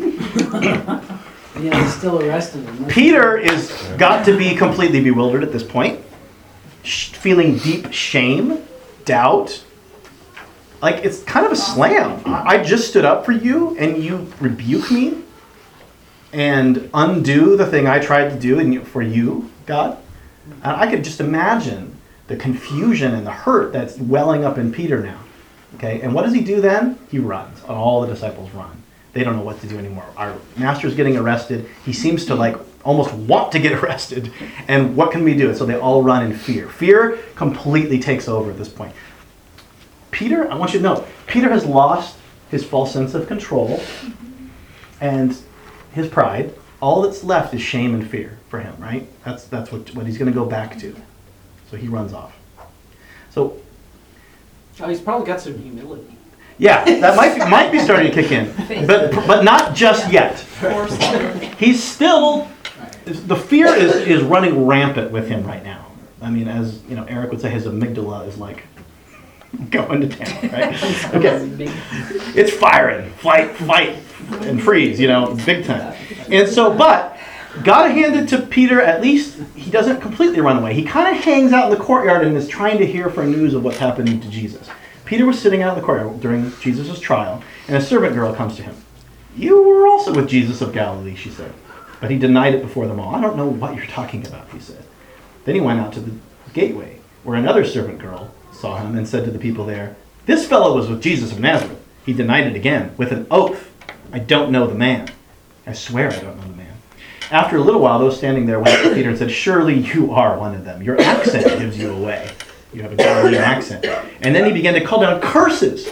Yeah, he's still arrested him. Peter is got to be completely bewildered at this point, sh- feeling deep shame, doubt, like it's kind of a slam. I I just stood up for you, and you rebuke me and undo the thing I tried to do in you, for you, God. And I could just imagine the confusion and the hurt that's welling up in Peter now. Okay, and what does he do then? He runs, and all the disciples run. They don't know what to do anymore. Our master's getting arrested. He seems to like almost want to get arrested. And what can we do? So they all run in fear. Fear completely takes over at this point. Peter, I want you to know, Peter has lost his false sense of control and his pride. All that's left is shame and fear for him, right? That's that's what, what he's going to go back to. So he runs off. So, Oh, he's probably got some humility. yeah, that might be, might be starting to kick in. But but not just yet. He's still, the fear is, is running rampant with him right now. I mean, as you know, Eric would say, his amygdala is like going to town, right? Okay. It's firing, flight, fight, and freeze, you know, big time. And so, but gotta hand it to Peter, at least he doesn't completely run away. He kind of hangs out in the courtyard and is trying to hear for news of what's happening to Jesus. Peter was sitting out in the courtyard during Jesus' trial, and a servant girl comes to him. You were also with Jesus of Galilee, she said. But he denied it before them all. I don't know what you're talking about, he said. Then he went out to the gateway, where another servant girl saw him and said to the people there, this fellow was with Jesus of Nazareth. He denied it again, with an oath. I don't know the man. I swear I don't know the man. After a little while, those standing there went up to Peter and said, surely you are one of them. Your accent gives you away. You have a Galilean accent. And then he began to call down curses.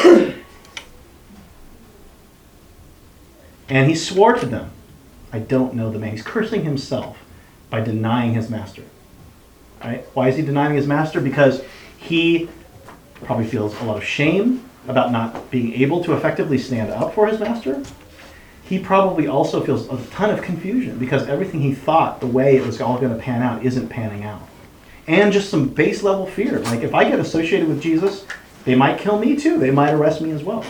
And he swore to them, I don't know the man. He's cursing himself by denying his master. Right? Why is he denying his master? Because he probably feels a lot of shame about not being able to effectively stand up for his master. He probably also feels a ton of confusion because everything he thought the way it was all going to pan out isn't panning out. And just some base level fear. Like if I get associated with Jesus, they might kill me too. They might arrest me as well.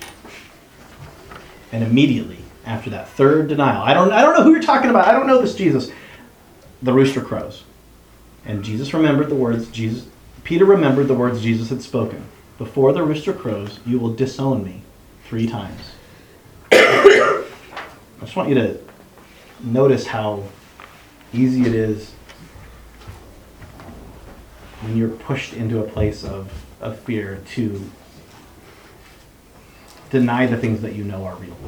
And immediately after that third denial, I don't I don't know who you're talking about. I don't know this Jesus. The rooster crows. And Jesus remembered the words Jesus Peter remembered the words Jesus had spoken. Before the rooster crows, you will disown me three times. I just want you to notice how easy it is when you're pushed into a place of, of fear to deny the things that you know are real.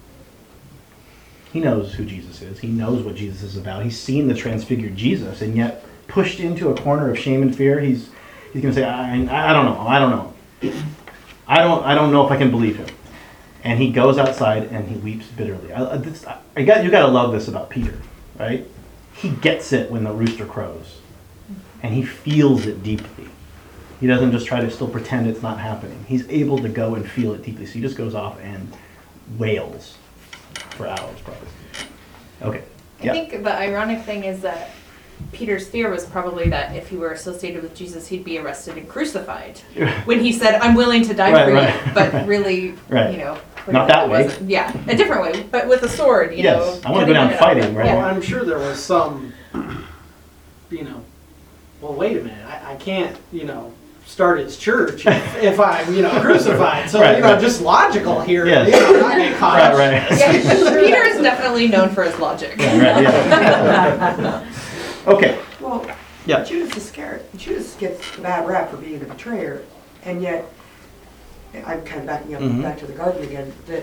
He knows who Jesus is. He knows what Jesus is about. He's seen the transfigured Jesus, and yet pushed into a corner of shame and fear, he's he's going to say, I, I don't know, I don't know. I don't I don't know if I can believe him. And he goes outside and he weeps bitterly. I, this, I got you got to love this about Peter, right? He gets it when the rooster crows, and he feels it deeply. He doesn't just try to still pretend it's not happening. He's able to go and feel it deeply. So he just goes off and wails for hours, probably. Okay. I Yep. think the ironic thing is that Peter's fear was probably that if he were associated with Jesus, he'd be arrested and crucified. When he said, I'm willing to die Right, for right. you, but really, Right. you know. Not that it way. wasn't- Yeah, a different way, but with a sword, you Yes, know. I wanna go cutting down it up. fighting, right? Well, Yeah. I'm sure there was some, you know, well, wait a minute, I, I can't, you know, start his church if, if I'm, you know, crucified. So, Right, you know, right. just logical here. Yes. You know, not get caught. Right, right. Yeah, Peter is definitely known for his logic. Right, yeah. Okay. Well, Yeah. Judas Iscariot, Judas gets a bad rap for being a betrayer, and yet, I'm kind of backing up Mhm. back to the garden again, that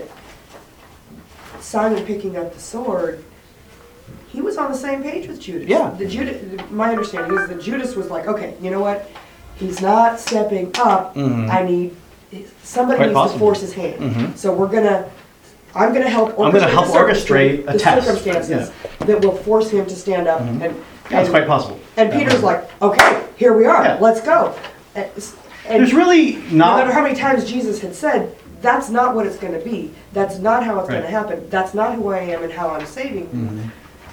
Simon picking up the sword, he was on the same page with Judas. Yeah. The Judas, my understanding is that Judas was like, okay, you know what? He's not stepping up. Mhm. I need somebody Quite needs possible. to force his hand. Mhm. So we're gonna. I'm going to help. I'm gonna help the circumstance- orchestrate a the test. circumstances that will force him to stand up Mhm. and. That's and- quite possible. and Peter's like, okay, here we are, Yeah. let's go. And, and There's really no matter not. how many times Jesus had said, that's not what it's going to be. That's not how it's going Right. to happen. That's not who I am and how I'm saving. Mhm.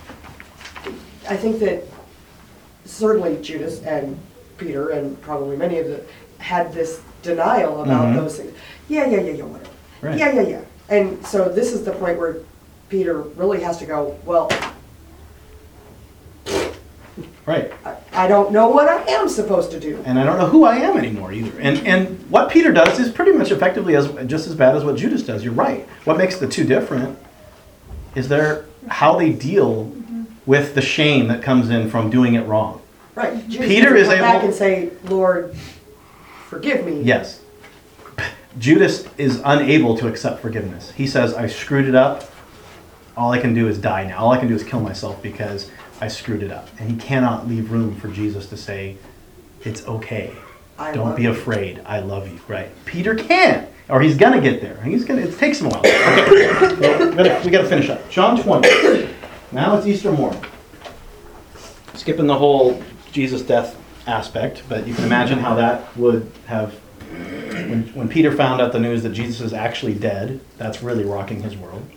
I think that certainly Judas and Peter and probably many of the had this denial about Mhm. those things. Yeah, yeah, yeah, yeah, whatever. Right. Yeah, yeah, yeah. And so this is the point where Peter really has to go, well, Right. I, I don't know what I am supposed to do. And I don't know who I am anymore either. And and what Peter does is pretty much effectively as just as bad as what Judas does. You're right. What makes the two different is their how they deal with the shame that comes in from doing it wrong. Right. Judas Peter doesn't is come back able- and say, Lord, forgive me. Yes. Judas is unable to accept forgiveness. He says, I screwed it up. All I can do is die now. All I can do is kill myself because I screwed it up. And he cannot leave room for Jesus to say, it's okay. I Don't love be you. afraid. I love you. Right. Peter can. Or he's going to get there. He's gonna. It takes him a while. Okay. Well, we gotta, we got to finish up. John twenty. Now it's Easter morning. Skipping the whole Jesus death aspect, but you can imagine how that would have, when, when Peter found out the news that Jesus is actually dead, that's really rocking his world.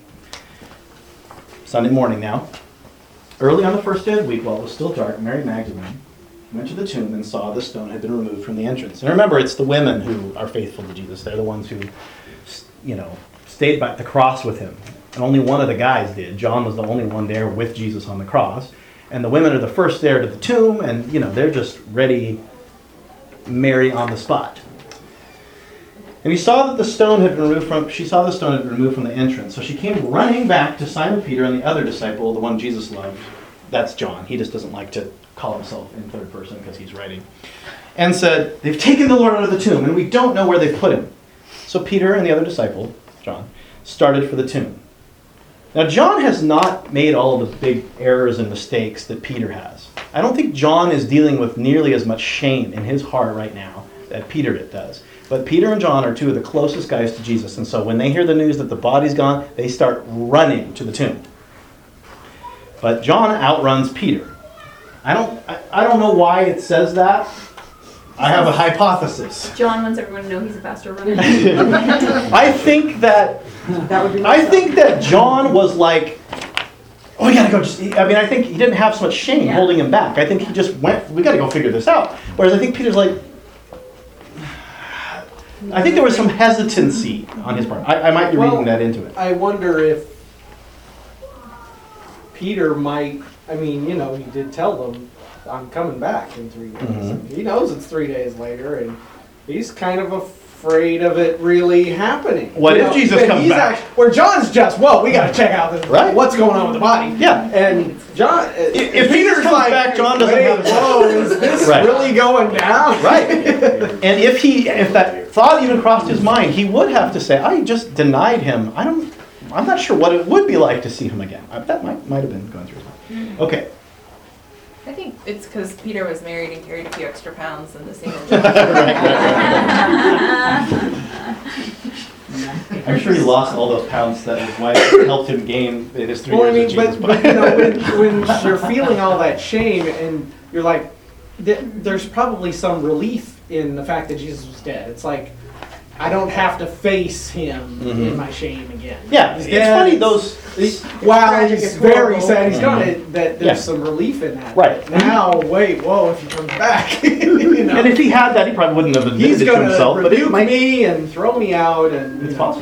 Sunday morning now. Early on the first day of the week, while it was still dark, Mary Magdalene went to the tomb and saw the stone had been removed from the entrance. And remember, it's the women who are faithful to Jesus. They're the ones who, you know, stayed by the cross with him. And only one of the guys did. John was the only one there with Jesus on the cross. And the women are the first there to the tomb, and, you know, they're just ready, Mary on the spot. And he saw that the stone had been removed from, she saw the stone had been removed from the entrance. So she came running back to Simon Peter and the other disciple, the one Jesus loved. That's John. He just doesn't like to call himself in third person because he's writing. And said, they've taken the Lord out of the tomb, and we don't know where they've put him. So Peter and the other disciple, John, started for the tomb. Now, John has not made all of the big errors and mistakes that Peter has. I don't think John is dealing with nearly as much shame in his heart right now that Peter does. But Peter and John are two of the closest guys to Jesus. And so when they hear the news that the body's gone, they start running to the tomb. But John outruns Peter. I don't, I, I don't know why it says that. I have a hypothesis. John wants everyone to know he's a faster runner. I think that That would be I nice. think that John was like, oh, we gotta go. Just, I mean, I think he didn't have so much shame Yeah. holding him back. I think he just went, we gotta go figure this out. Whereas I think Peter's like, I think there was some hesitancy on his part. I, I might be Well, reading that into it. I wonder if Peter might, I mean, you know, he did tell them, I'm coming back in three days. Mhm. And he knows it's three days later, and he's kind of afraid of it really happening. What You if know, Jesus and comes he's back? act- where John's just, whoa, we gotta check out this, Right. what's going on with the body. Yeah. And John, If- if Jesus comes back, John doesn't wait, have a- whoa, is this Right. really going down? Right. And if he, if that thought even crossed his mind, he would have to say, I just denied him. I don't, I'm not sure what it would be like to see him again. I- That might, might have been going through his mind. Okay. I think it's because Peter was married and carried a few extra pounds than the same as Right, right, right. I'm sure he lost all those pounds that his wife helped him gain in his three Well, I years mean, of but, Jesus. but you know, when, when you're feeling all that shame and you're like, th- there's probably some relief in the fact that Jesus was dead. It's like, I don't have to face him Mhm. in my shame again. Yeah, He's it's dead. funny those. He- While tragic, he's it's very horrible. sad, he's gone. Mhm. It, that there's Yeah. some relief in that. Right. Now, wait, whoa! If he comes back, you know, And if he had that, he probably wouldn't have admitted he's it to gonna himself. But it rebuke might, me and throw me out, and you it's know. possible.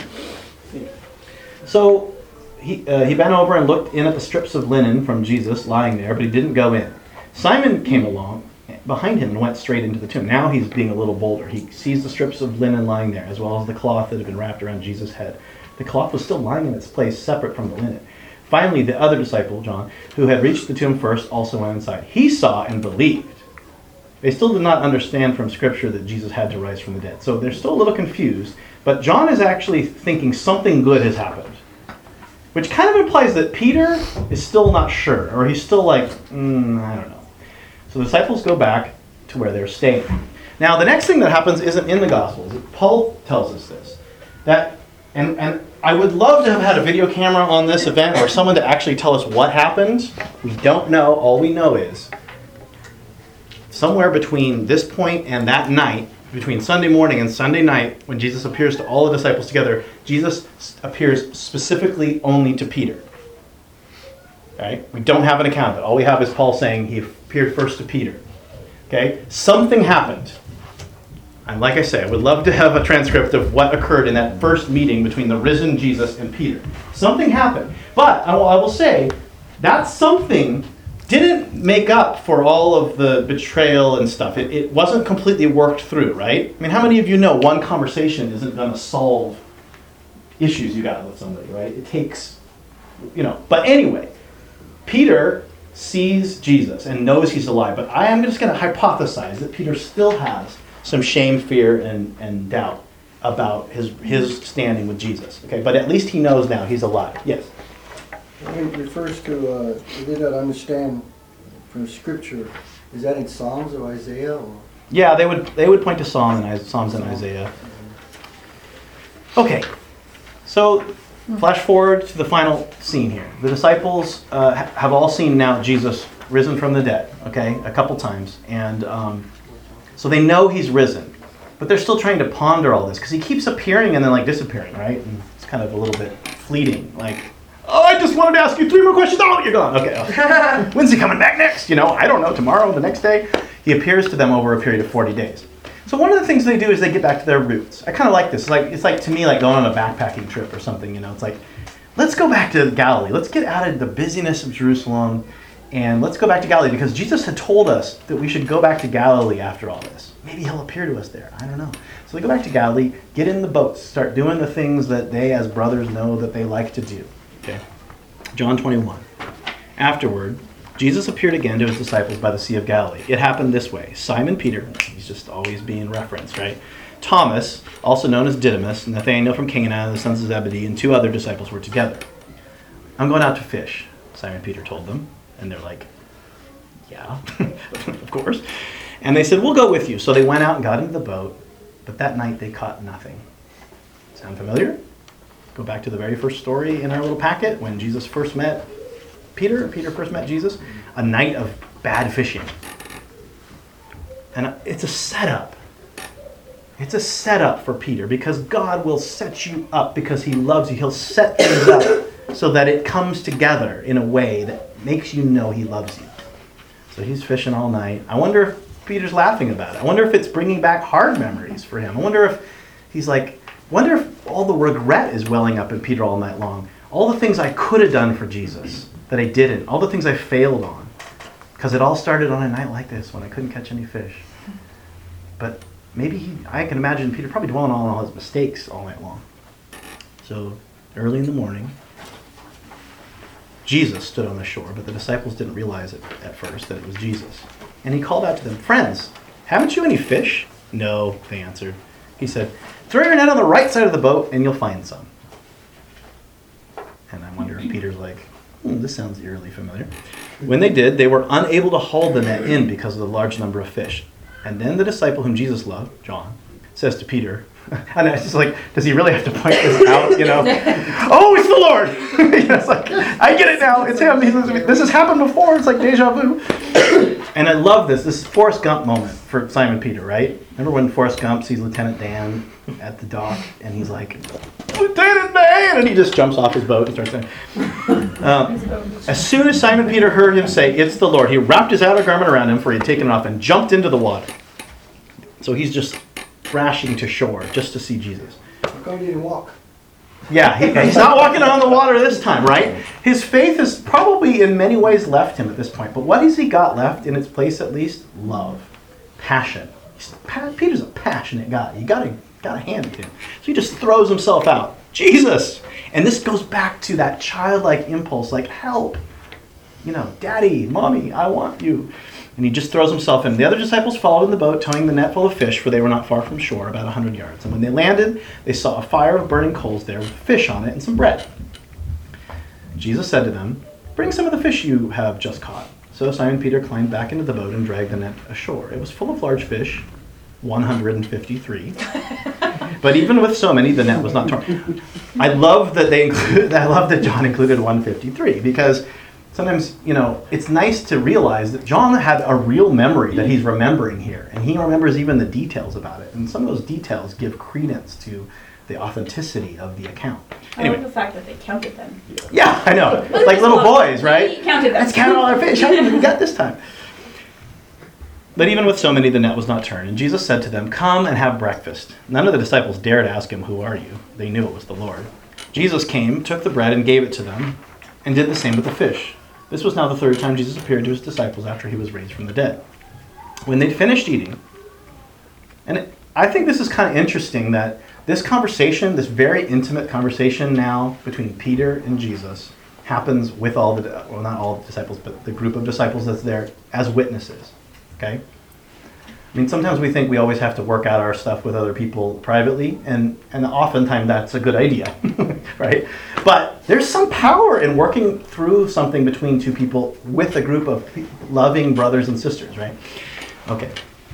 So he uh, he bent over and looked in at the strips of linen from Jesus lying there, but he didn't go in. Simon came along behind him and went straight into the tomb. Now he's being a little bolder. He sees the strips of linen lying there, as well as the cloth that had been wrapped around Jesus' head. The cloth was still lying in its place, separate from the linen. Finally, the other disciple, John, who had reached the tomb first, also went inside. He saw and believed. They still did not understand from Scripture that Jesus had to rise from the dead. So they're still a little confused, but John is actually thinking something good has happened. Which kind of implies that Peter is still not sure, or he's still like, mm, I don't know. So the disciples go back to where they're staying. Now, the next thing that happens isn't in the Gospels. Paul tells us this. That, and, and I would love to have had a video camera on this event or someone to actually tell us what happened. We don't know. All we know is somewhere between this point and that night, between Sunday morning and Sunday night, when Jesus appears to all the disciples together, Jesus appears specifically only to Peter. Right? We don't have an account of it. All we have is Paul saying he appeared first to Peter. Okay? Something happened. And like I say, I would love to have a transcript of what occurred in that first meeting between the risen Jesus and Peter. Something happened. But I will, I will say, that something didn't make up for all of the betrayal and stuff. It, it wasn't completely worked through, right? I mean, how many of you know one conversation isn't going to solve issues you got with somebody, right? It takes, you know. But anyway, Peter sees Jesus and knows he's alive. But I am just going to hypothesize that Peter still has some shame, fear, and, and doubt about his his standing with Jesus. Okay, but at least he knows now he's alive. Yes? When it refers to, uh, they did not understand from Scripture, is that in Psalms or Isaiah? Or? Yeah, they would they would point to Psalm and Is- Psalms and Isaiah. Okay, so flash forward to the final scene here. The disciples uh, ha- have all seen now Jesus risen from the dead, okay, a couple times. And um, so they know he's risen. But they're still trying to ponder all this because he keeps appearing and then like disappearing, right? And it's kind of a little bit fleeting. Like, oh, I just wanted to ask you three more questions. Oh, you're gone. Okay. Oh. When's he coming back next? You know, I don't know. Tomorrow, the next day. He appears to them over a period of forty days. So one of the things they do is they get back to their roots. I kind of like this. It's like, it's like to me like going on a backpacking trip or something. You know, it's like, let's go back to Galilee. Let's get out of the busyness of Jerusalem and let's go back to Galilee because Jesus had told us that we should go back to Galilee after all this. Maybe he'll appear to us there. I don't know. So they go back to Galilee, get in the boats, start doing the things that they as brothers know that they like to do. Okay. John twenty-one. Afterward, Jesus appeared again to his disciples by the Sea of Galilee. It happened this way. Simon Peter, he's just always being referenced, right? Thomas, also known as Didymus, Nathanael from Cana, the sons of Zebedee, and two other disciples were together. I'm going out to fish, Simon Peter told them. And they're like, yeah, of course. And they said, we'll go with you. So they went out and got into the boat, but that night they caught nothing. Sound familiar? Go back to the very first story in our little packet when Jesus first met Peter, Peter first met Jesus. A night of bad fishing. And it's a setup. It's a setup for Peter because God will set you up because he loves you. He'll set things up so that it comes together in a way that makes you know he loves you. So he's fishing all night. I wonder if Peter's laughing about it. I wonder if it's bringing back hard memories for him. I wonder if he's like, wonder if all the regret is welling up in Peter all night long. All the things I could have done for Jesus that I didn't. All the things I failed on. Because it all started on a night like this when I couldn't catch any fish. But maybe he, I can imagine Peter probably dwelling on all his mistakes all night long. So early in the morning, Jesus stood on the shore, but the disciples didn't realize it at first that it was Jesus. And he called out to them, friends, haven't you any fish? No, they answered. He said, throw your net on the right side of the boat and you'll find some. And I wonder if Peter's like, hmm, this sounds eerily familiar. When they did, they were unable to haul the net in because of the large number of fish. And then the disciple whom Jesus loved, John, says to Peter, and it's just like, does he really have to point this out, you know? Oh, it's the Lord! You know, it's like, I get it now, it's him. He's, this has happened before, it's like deja vu. And I love this. This is Forrest Gump moment for Simon Peter, right? Remember when Forrest Gump sees Lieutenant Dan at the dock, and he's like, Lieutenant Dan! And he just jumps off his boat and starts saying, um, as soon as Simon Peter heard him say, it's the Lord, he wrapped his outer garment around him, for he had taken it off, and jumped into the water. So he's just thrashing to shore just to see Jesus. How come he didn't walk? Yeah, he, he's not walking on the water this time, right? His faith has probably in many ways left him at this point. But what has he got left in its place at least? Love. Passion. He's, Peter's a passionate guy. You gotta, gotta hand it to him. So he just throws himself out. Jesus! And this goes back to that childlike impulse, like, help! You know, Daddy, Mommy, I want you. And he just throws himself in. The other disciples followed in the boat, towing the net full of fish, for they were not far from shore, about a hundred yards. And when they landed, they saw a fire of burning coals there with fish on it and some bread. Jesus said to them, bring some of the fish you have just caught. So Simon Peter climbed back into the boat and dragged the net ashore. It was full of large fish, one hundred fifty-three. But even with so many, the net was not torn. I love that they include, I love that John included one hundred fifty-three, because sometimes, you know, it's nice to realize that John had a real memory that he's remembering here. And he remembers even the details about it. And some of those details give credence to the authenticity of the account. I Anyway. like the fact that they counted them. Yeah, I know. Like little boys, right? He counted them. Let's count all our fish. How many we got this time? But even with so many, the net was not turned. And Jesus said to them, come and have breakfast. None of the disciples dared ask him, who are you? They knew it was the Lord. Jesus came, took the bread and gave it to them, and did the same with the fish. This was now the third time Jesus appeared to his disciples after he was raised from the dead. When they'd finished eating, and it, I think this is kind of interesting that this conversation, this very intimate conversation now between Peter and Jesus, happens with all the, well, not all the disciples, but the group of disciples that's there as witnesses. Okay? I mean, sometimes we think we always have to work out our stuff with other people privately, and, and oftentimes that's a good idea, right? But there's some power in working through something between two people with a group of pe- loving brothers and sisters, right? Okay.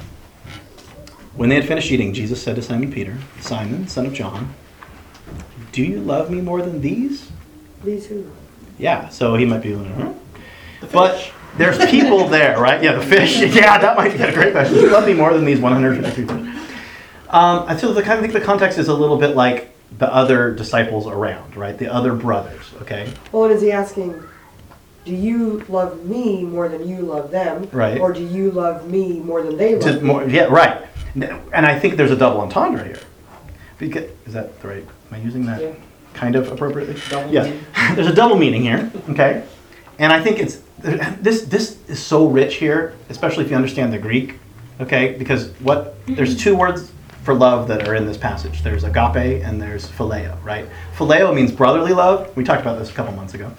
When they had finished eating, Jesus said to Simon Peter, Simon, son of John, do you love me more than these? These who? Yeah, so he might be, huh? But there's people there, right? Yeah, the fish. Yeah, that might be a great question. Do you love me more than these one hundred fifty people? Um, I feel the kind of think the context is a little bit like the other disciples around, right? The other brothers, okay? Well, and is he asking, do you love me more than you love them? Right. Or do you love me more than they love Just me? more, yeah, right. And I think there's a double entendre here. Because, is that the right? Am I using that Yeah. kind of appropriately? Double Yeah. meaning. There's a double meaning here, okay? And I think it's this this is so rich here, especially if you understand the Greek, okay? Because what there's two words for love that are in this passage. There's agape and there's phileo, right? Phileo means brotherly love. We talked about this a couple months ago.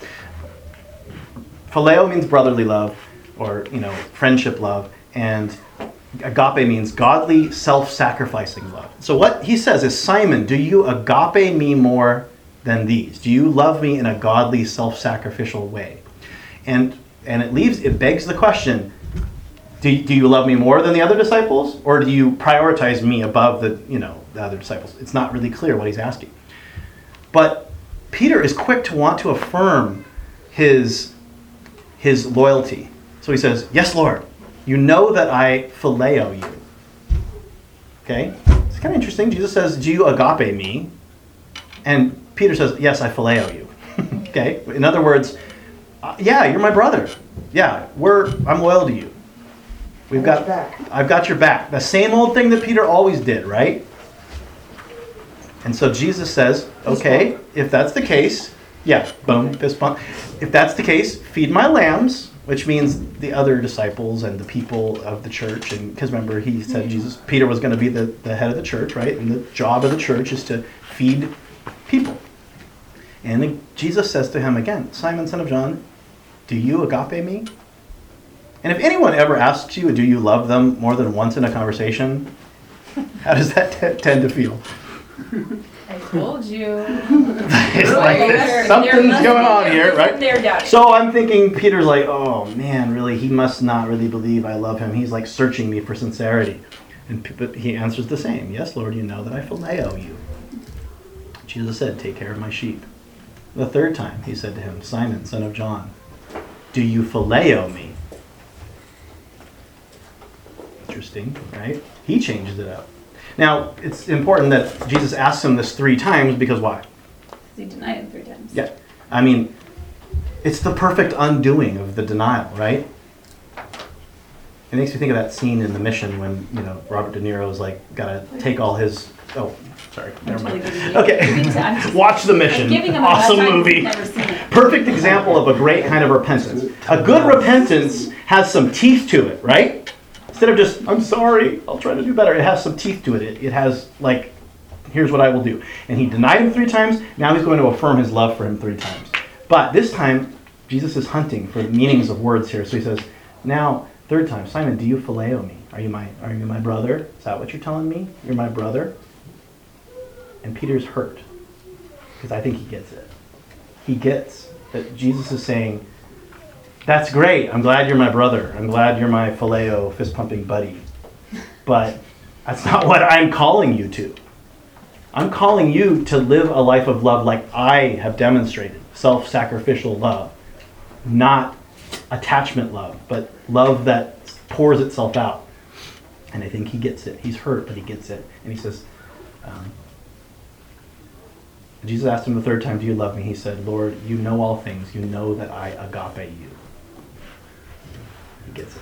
Phileo means brotherly love, or you know, friendship love, and agape means godly, self-sacrificing love. So what he says is, Simon, do you agape me more than these? Do you love me in a godly, self-sacrificial way? And and it leaves, it begs the question, do, do you love me more than the other disciples? Or do you prioritize me above the, you know, the other disciples? It's not really clear what he's asking. But Peter is quick to want to affirm his, his loyalty. So he says, yes, Lord, you know that I phileo you. Okay? It's kind of interesting. Jesus says, do you agape me? And Peter says, yes, I phileo you. Okay? In other words, uh, yeah, you're my brother. Yeah, we're I'm loyal to you. We've I got got, your back. I've got your back. The same old thing that Peter always did, right? And so Jesus says, okay, if that's the case, yeah, boom, fist bump. If that's the case, feed my lambs, which means the other disciples and the people of the church. And because remember, he said Jesus, Peter was going to be the, the head of the church, right? And the job of the church is to feed people. And then Jesus says to him again, Simon, son of John, do you agape me? And if anyone ever asks you, do you love them more than once in a conversation, how does that t- tend to feel? I told you. It's like There- this, there something's must going be on a here, reason right? They're doubting. So I'm thinking Peter's like, oh man, really, he must not really believe I love him. He's like searching me for sincerity. And P- but he answers the same. Yes, Lord, you know that I phileo you. Jesus said, take care of my sheep. The third time he said to him, Simon, son of John, do you phileo me? Interesting, right? He changes it up. Now, it's important that Jesus asks him this three times because why? He denied him three times. Yeah. I mean, it's the perfect undoing of the denial, right? It makes me think of that scene in The Mission when, you know, Robert De Niro's like, gotta take all his, oh, sorry, never totally mind. giving you- Okay, I'm just- watch The I'm Mission. giving him a Awesome hard time, movie. he's never seen it. Perfect example of a great kind of repentance. A good repentance has some teeth to it, right? Instead of just, I'm sorry, I'll try to do better. It has some teeth to it. It, it has, like, here's what I will do. And he denied him three times. Now he's going to affirm his love for him three times. But this time, Jesus is hunting for the meanings of words here. So he says, now, third time, Simon, do you phileo me? Are you my, are you my brother? Is that what you're telling me? You're my brother? And Peter's hurt. Because I think he gets it. He gets that Jesus is saying, that's great. I'm glad you're my brother. I'm glad you're my phileo, fist-pumping buddy. But that's not what I'm calling you to. I'm calling you to live a life of love like I have demonstrated. Self-sacrificial love. Not attachment love, but love that pours itself out. And I think he gets it. He's hurt, but he gets it. And he says, um, Jesus asked him the third time, do you love me? He said, Lord, you know all things. You know that I agape you. He gets it.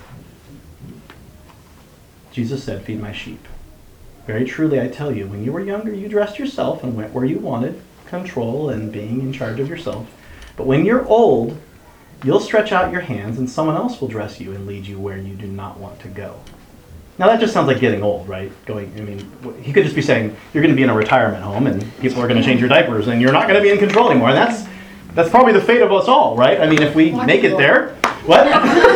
Jesus said, feed my sheep. Very truly, I tell you, when you were younger, you dressed yourself and went where you wanted, control and being in charge of yourself. But when you're old, you'll stretch out your hands and someone else will dress you and lead you where you do not want to go. Now that just sounds like getting old, right? Going, I mean, he could just be saying, you're going to be in a retirement home and people are going to change your diapers and you're not going to be in control anymore. And that's, that's probably the fate of us all, right? I mean, if we make it there, what?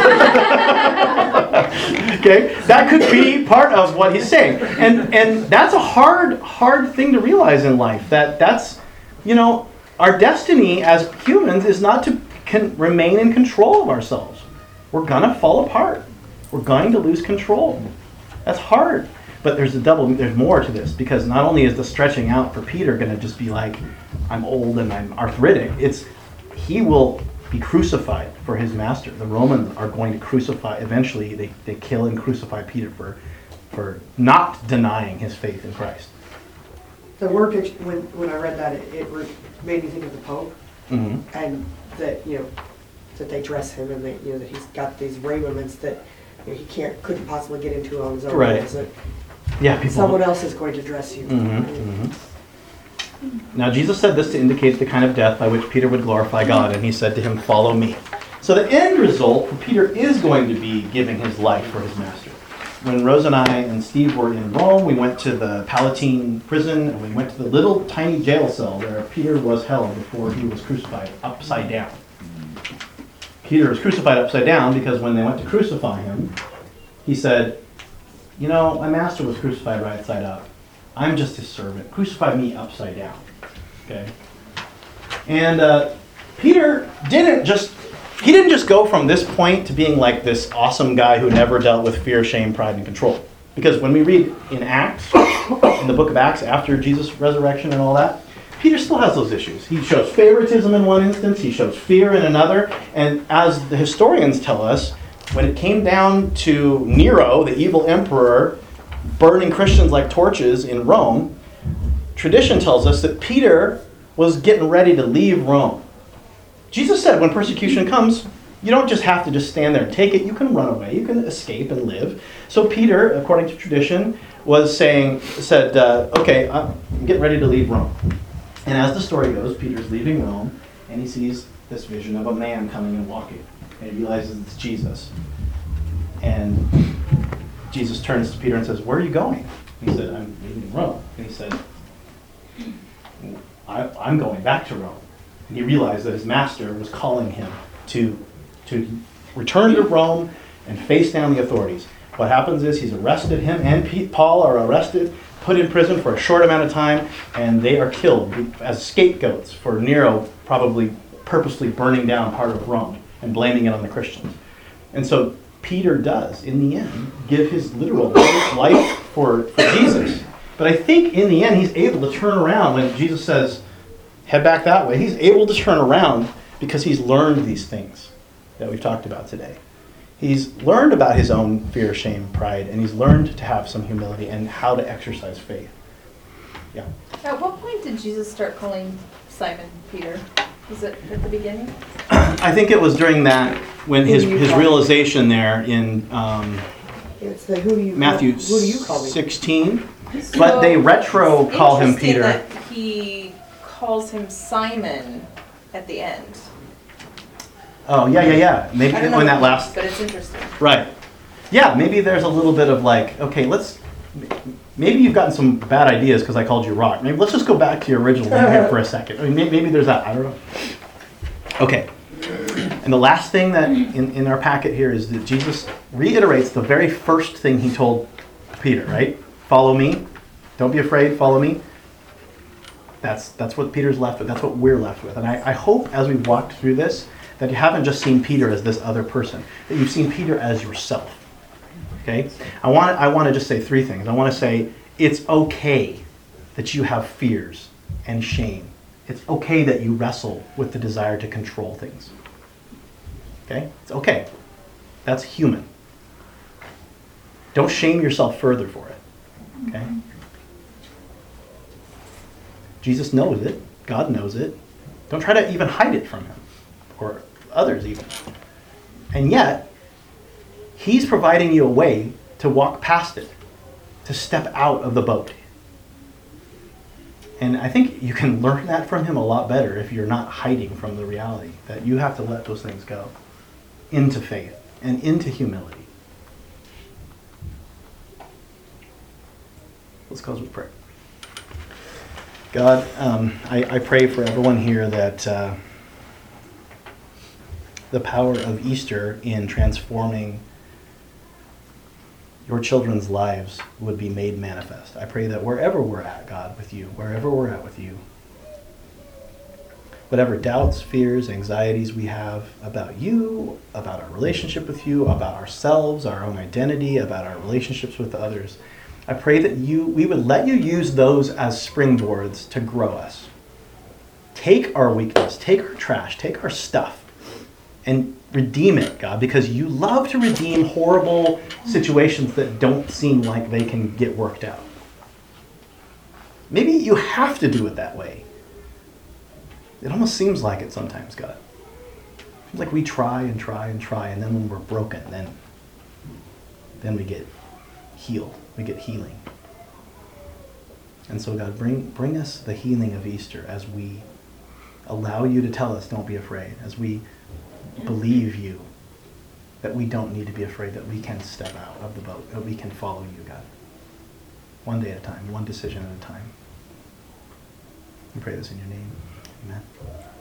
Okay, that could be part of what he's saying. And and that's a hard, hard thing to realize in life, that that's, you know, our destiny as humans is not to can remain in control of ourselves. We're going to fall apart. We're going to lose control. That's hard. But there's a double, there's more to this, because not only is the stretching out for Peter going to just be like, I'm old and I'm arthritic, it's, he will be crucified for his master. The Romans are going to crucify, eventually they, they kill and crucify Peter for, for not denying his faith in Christ. The word picture, when, when I read that, it, it re- made me think of the Pope, Mm-hmm. and that, you know, that they dress him, and that, you know, that he's got these raiments that, you know, he can't, couldn't possibly get into on his own. Right. So Yeah, people. someone else is going to dress you. Mhm, mhm. Now Jesus said this to indicate the kind of death by which Peter would glorify God, and he said to him, follow me. So the end result for Peter is going to be giving his life for his master. When Rose and I and Steve were in Rome, we went to the Palatine prison, and we went to the little tiny jail cell where Peter was held before he was crucified, upside down. Peter was crucified upside down because when they went to crucify him, he said, you know, my master was crucified right side up. I'm just his servant. Crucify me upside down. Okay? And uh, Peter didn't just, he didn't just go from this point to being like this awesome guy who never dealt with fear, shame, pride, and control. Because when we read in Acts, in the book of Acts, after Jesus' resurrection and all that, Peter still has those issues. He shows favoritism in one instance, he shows fear in another, and as the historians tell us, when it came down to Nero, the evil emperor, burning Christians like torches in Rome, tradition tells us that Peter was getting ready to leave Rome. Jesus said when persecution comes, you don't just have to just stand there and take it. You can run away. You can escape and live. So Peter, according to tradition, was saying, said, uh, okay, I'm getting ready to leave Rome. And as the story goes, Peter's leaving Rome, and he sees this vision of a man coming and walking. And he realizes it's Jesus. And Jesus turns to Peter and says, where are you going? He said, I'm leaving Rome. And he said, I, I'm going back to Rome. And he realized that his master was calling him to, to return to Rome and face down the authorities. What happens is he's arrested, him and Pete, Paul are arrested, put in prison for a short amount of time, and they are killed as scapegoats for Nero probably purposely burning down part of Rome and blaming it on the Christians. And so Peter does, in the end, give his literal life for, for Jesus. But I think in the end he's able to turn around when Jesus says, head back that way. He's able to turn around because he's learned these things that we've talked about today. He's learned about his own fear, shame, pride, and he's learned to have some humility and how to exercise faith. Yeah. At what point did Jesus start calling Simon Peter? Was it at the beginning? I think it was during that, when his, Who do you his call realization there in um, It's the who do you Matthew who do you call me? sixteen. But they retro It's call him interesting Peter. that he calls him Simon at the end. Oh, yeah, yeah, yeah. Maybe I don't know when what that it last... means, but it's interesting. Right. Yeah, maybe there's a little bit of like, okay, let's... Maybe you've gotten some bad ideas because I called you rock. Maybe let's just go back to your original name here for a second. I mean, maybe, maybe there's that. I don't know. Okay. And the last thing that in, in our packet here is that Jesus reiterates the very first thing he told Peter, right? Follow me. Don't be afraid. Follow me. That's that's what Peter's left with. That's what we're left with. And I, I hope as we've walked through this that you haven't just seen Peter as this other person, that you've seen Peter as yourself. Okay? I want I want to just say three things. I want to say it's okay that you have fears and shame. It's okay that you wrestle with the desire to control things. Okay? It's okay. That's human. Don't shame yourself further for it. Okay? Jesus knows it. God knows it. Don't try to even hide it from him, or others even. And yet, he's providing you a way to walk past it, to step out of the boat. And I think you can learn that from him a lot better if you're not hiding from the reality that you have to let those things go into faith and into humility. Let's close with prayer. God, um, I, I pray for everyone here that uh, the power of Easter in transforming your children's lives would be made manifest. I pray that wherever we're at, God, with you, wherever we're at with you, whatever doubts, fears, anxieties we have about you, about our relationship with you, about ourselves, our own identity, about our relationships with others, I pray that you, we would let you use those as springboards to grow us. Take our weakness, take our trash, take our stuff, and redeem it, God, because you love to redeem horrible situations that don't seem like they can get worked out. Maybe you have to do it that way. It almost seems like it sometimes, God. It seems like we try and try and try, and then when we're broken, then, then we get healed. We get healing. And so, God, bring, bring us the healing of Easter as we allow you to tell us, don't be afraid, as we believe you, that we don't need to be afraid, that we can step out of the boat, that we can follow you, God. One day at a time, one decision at a time. We pray this in your name. Amen.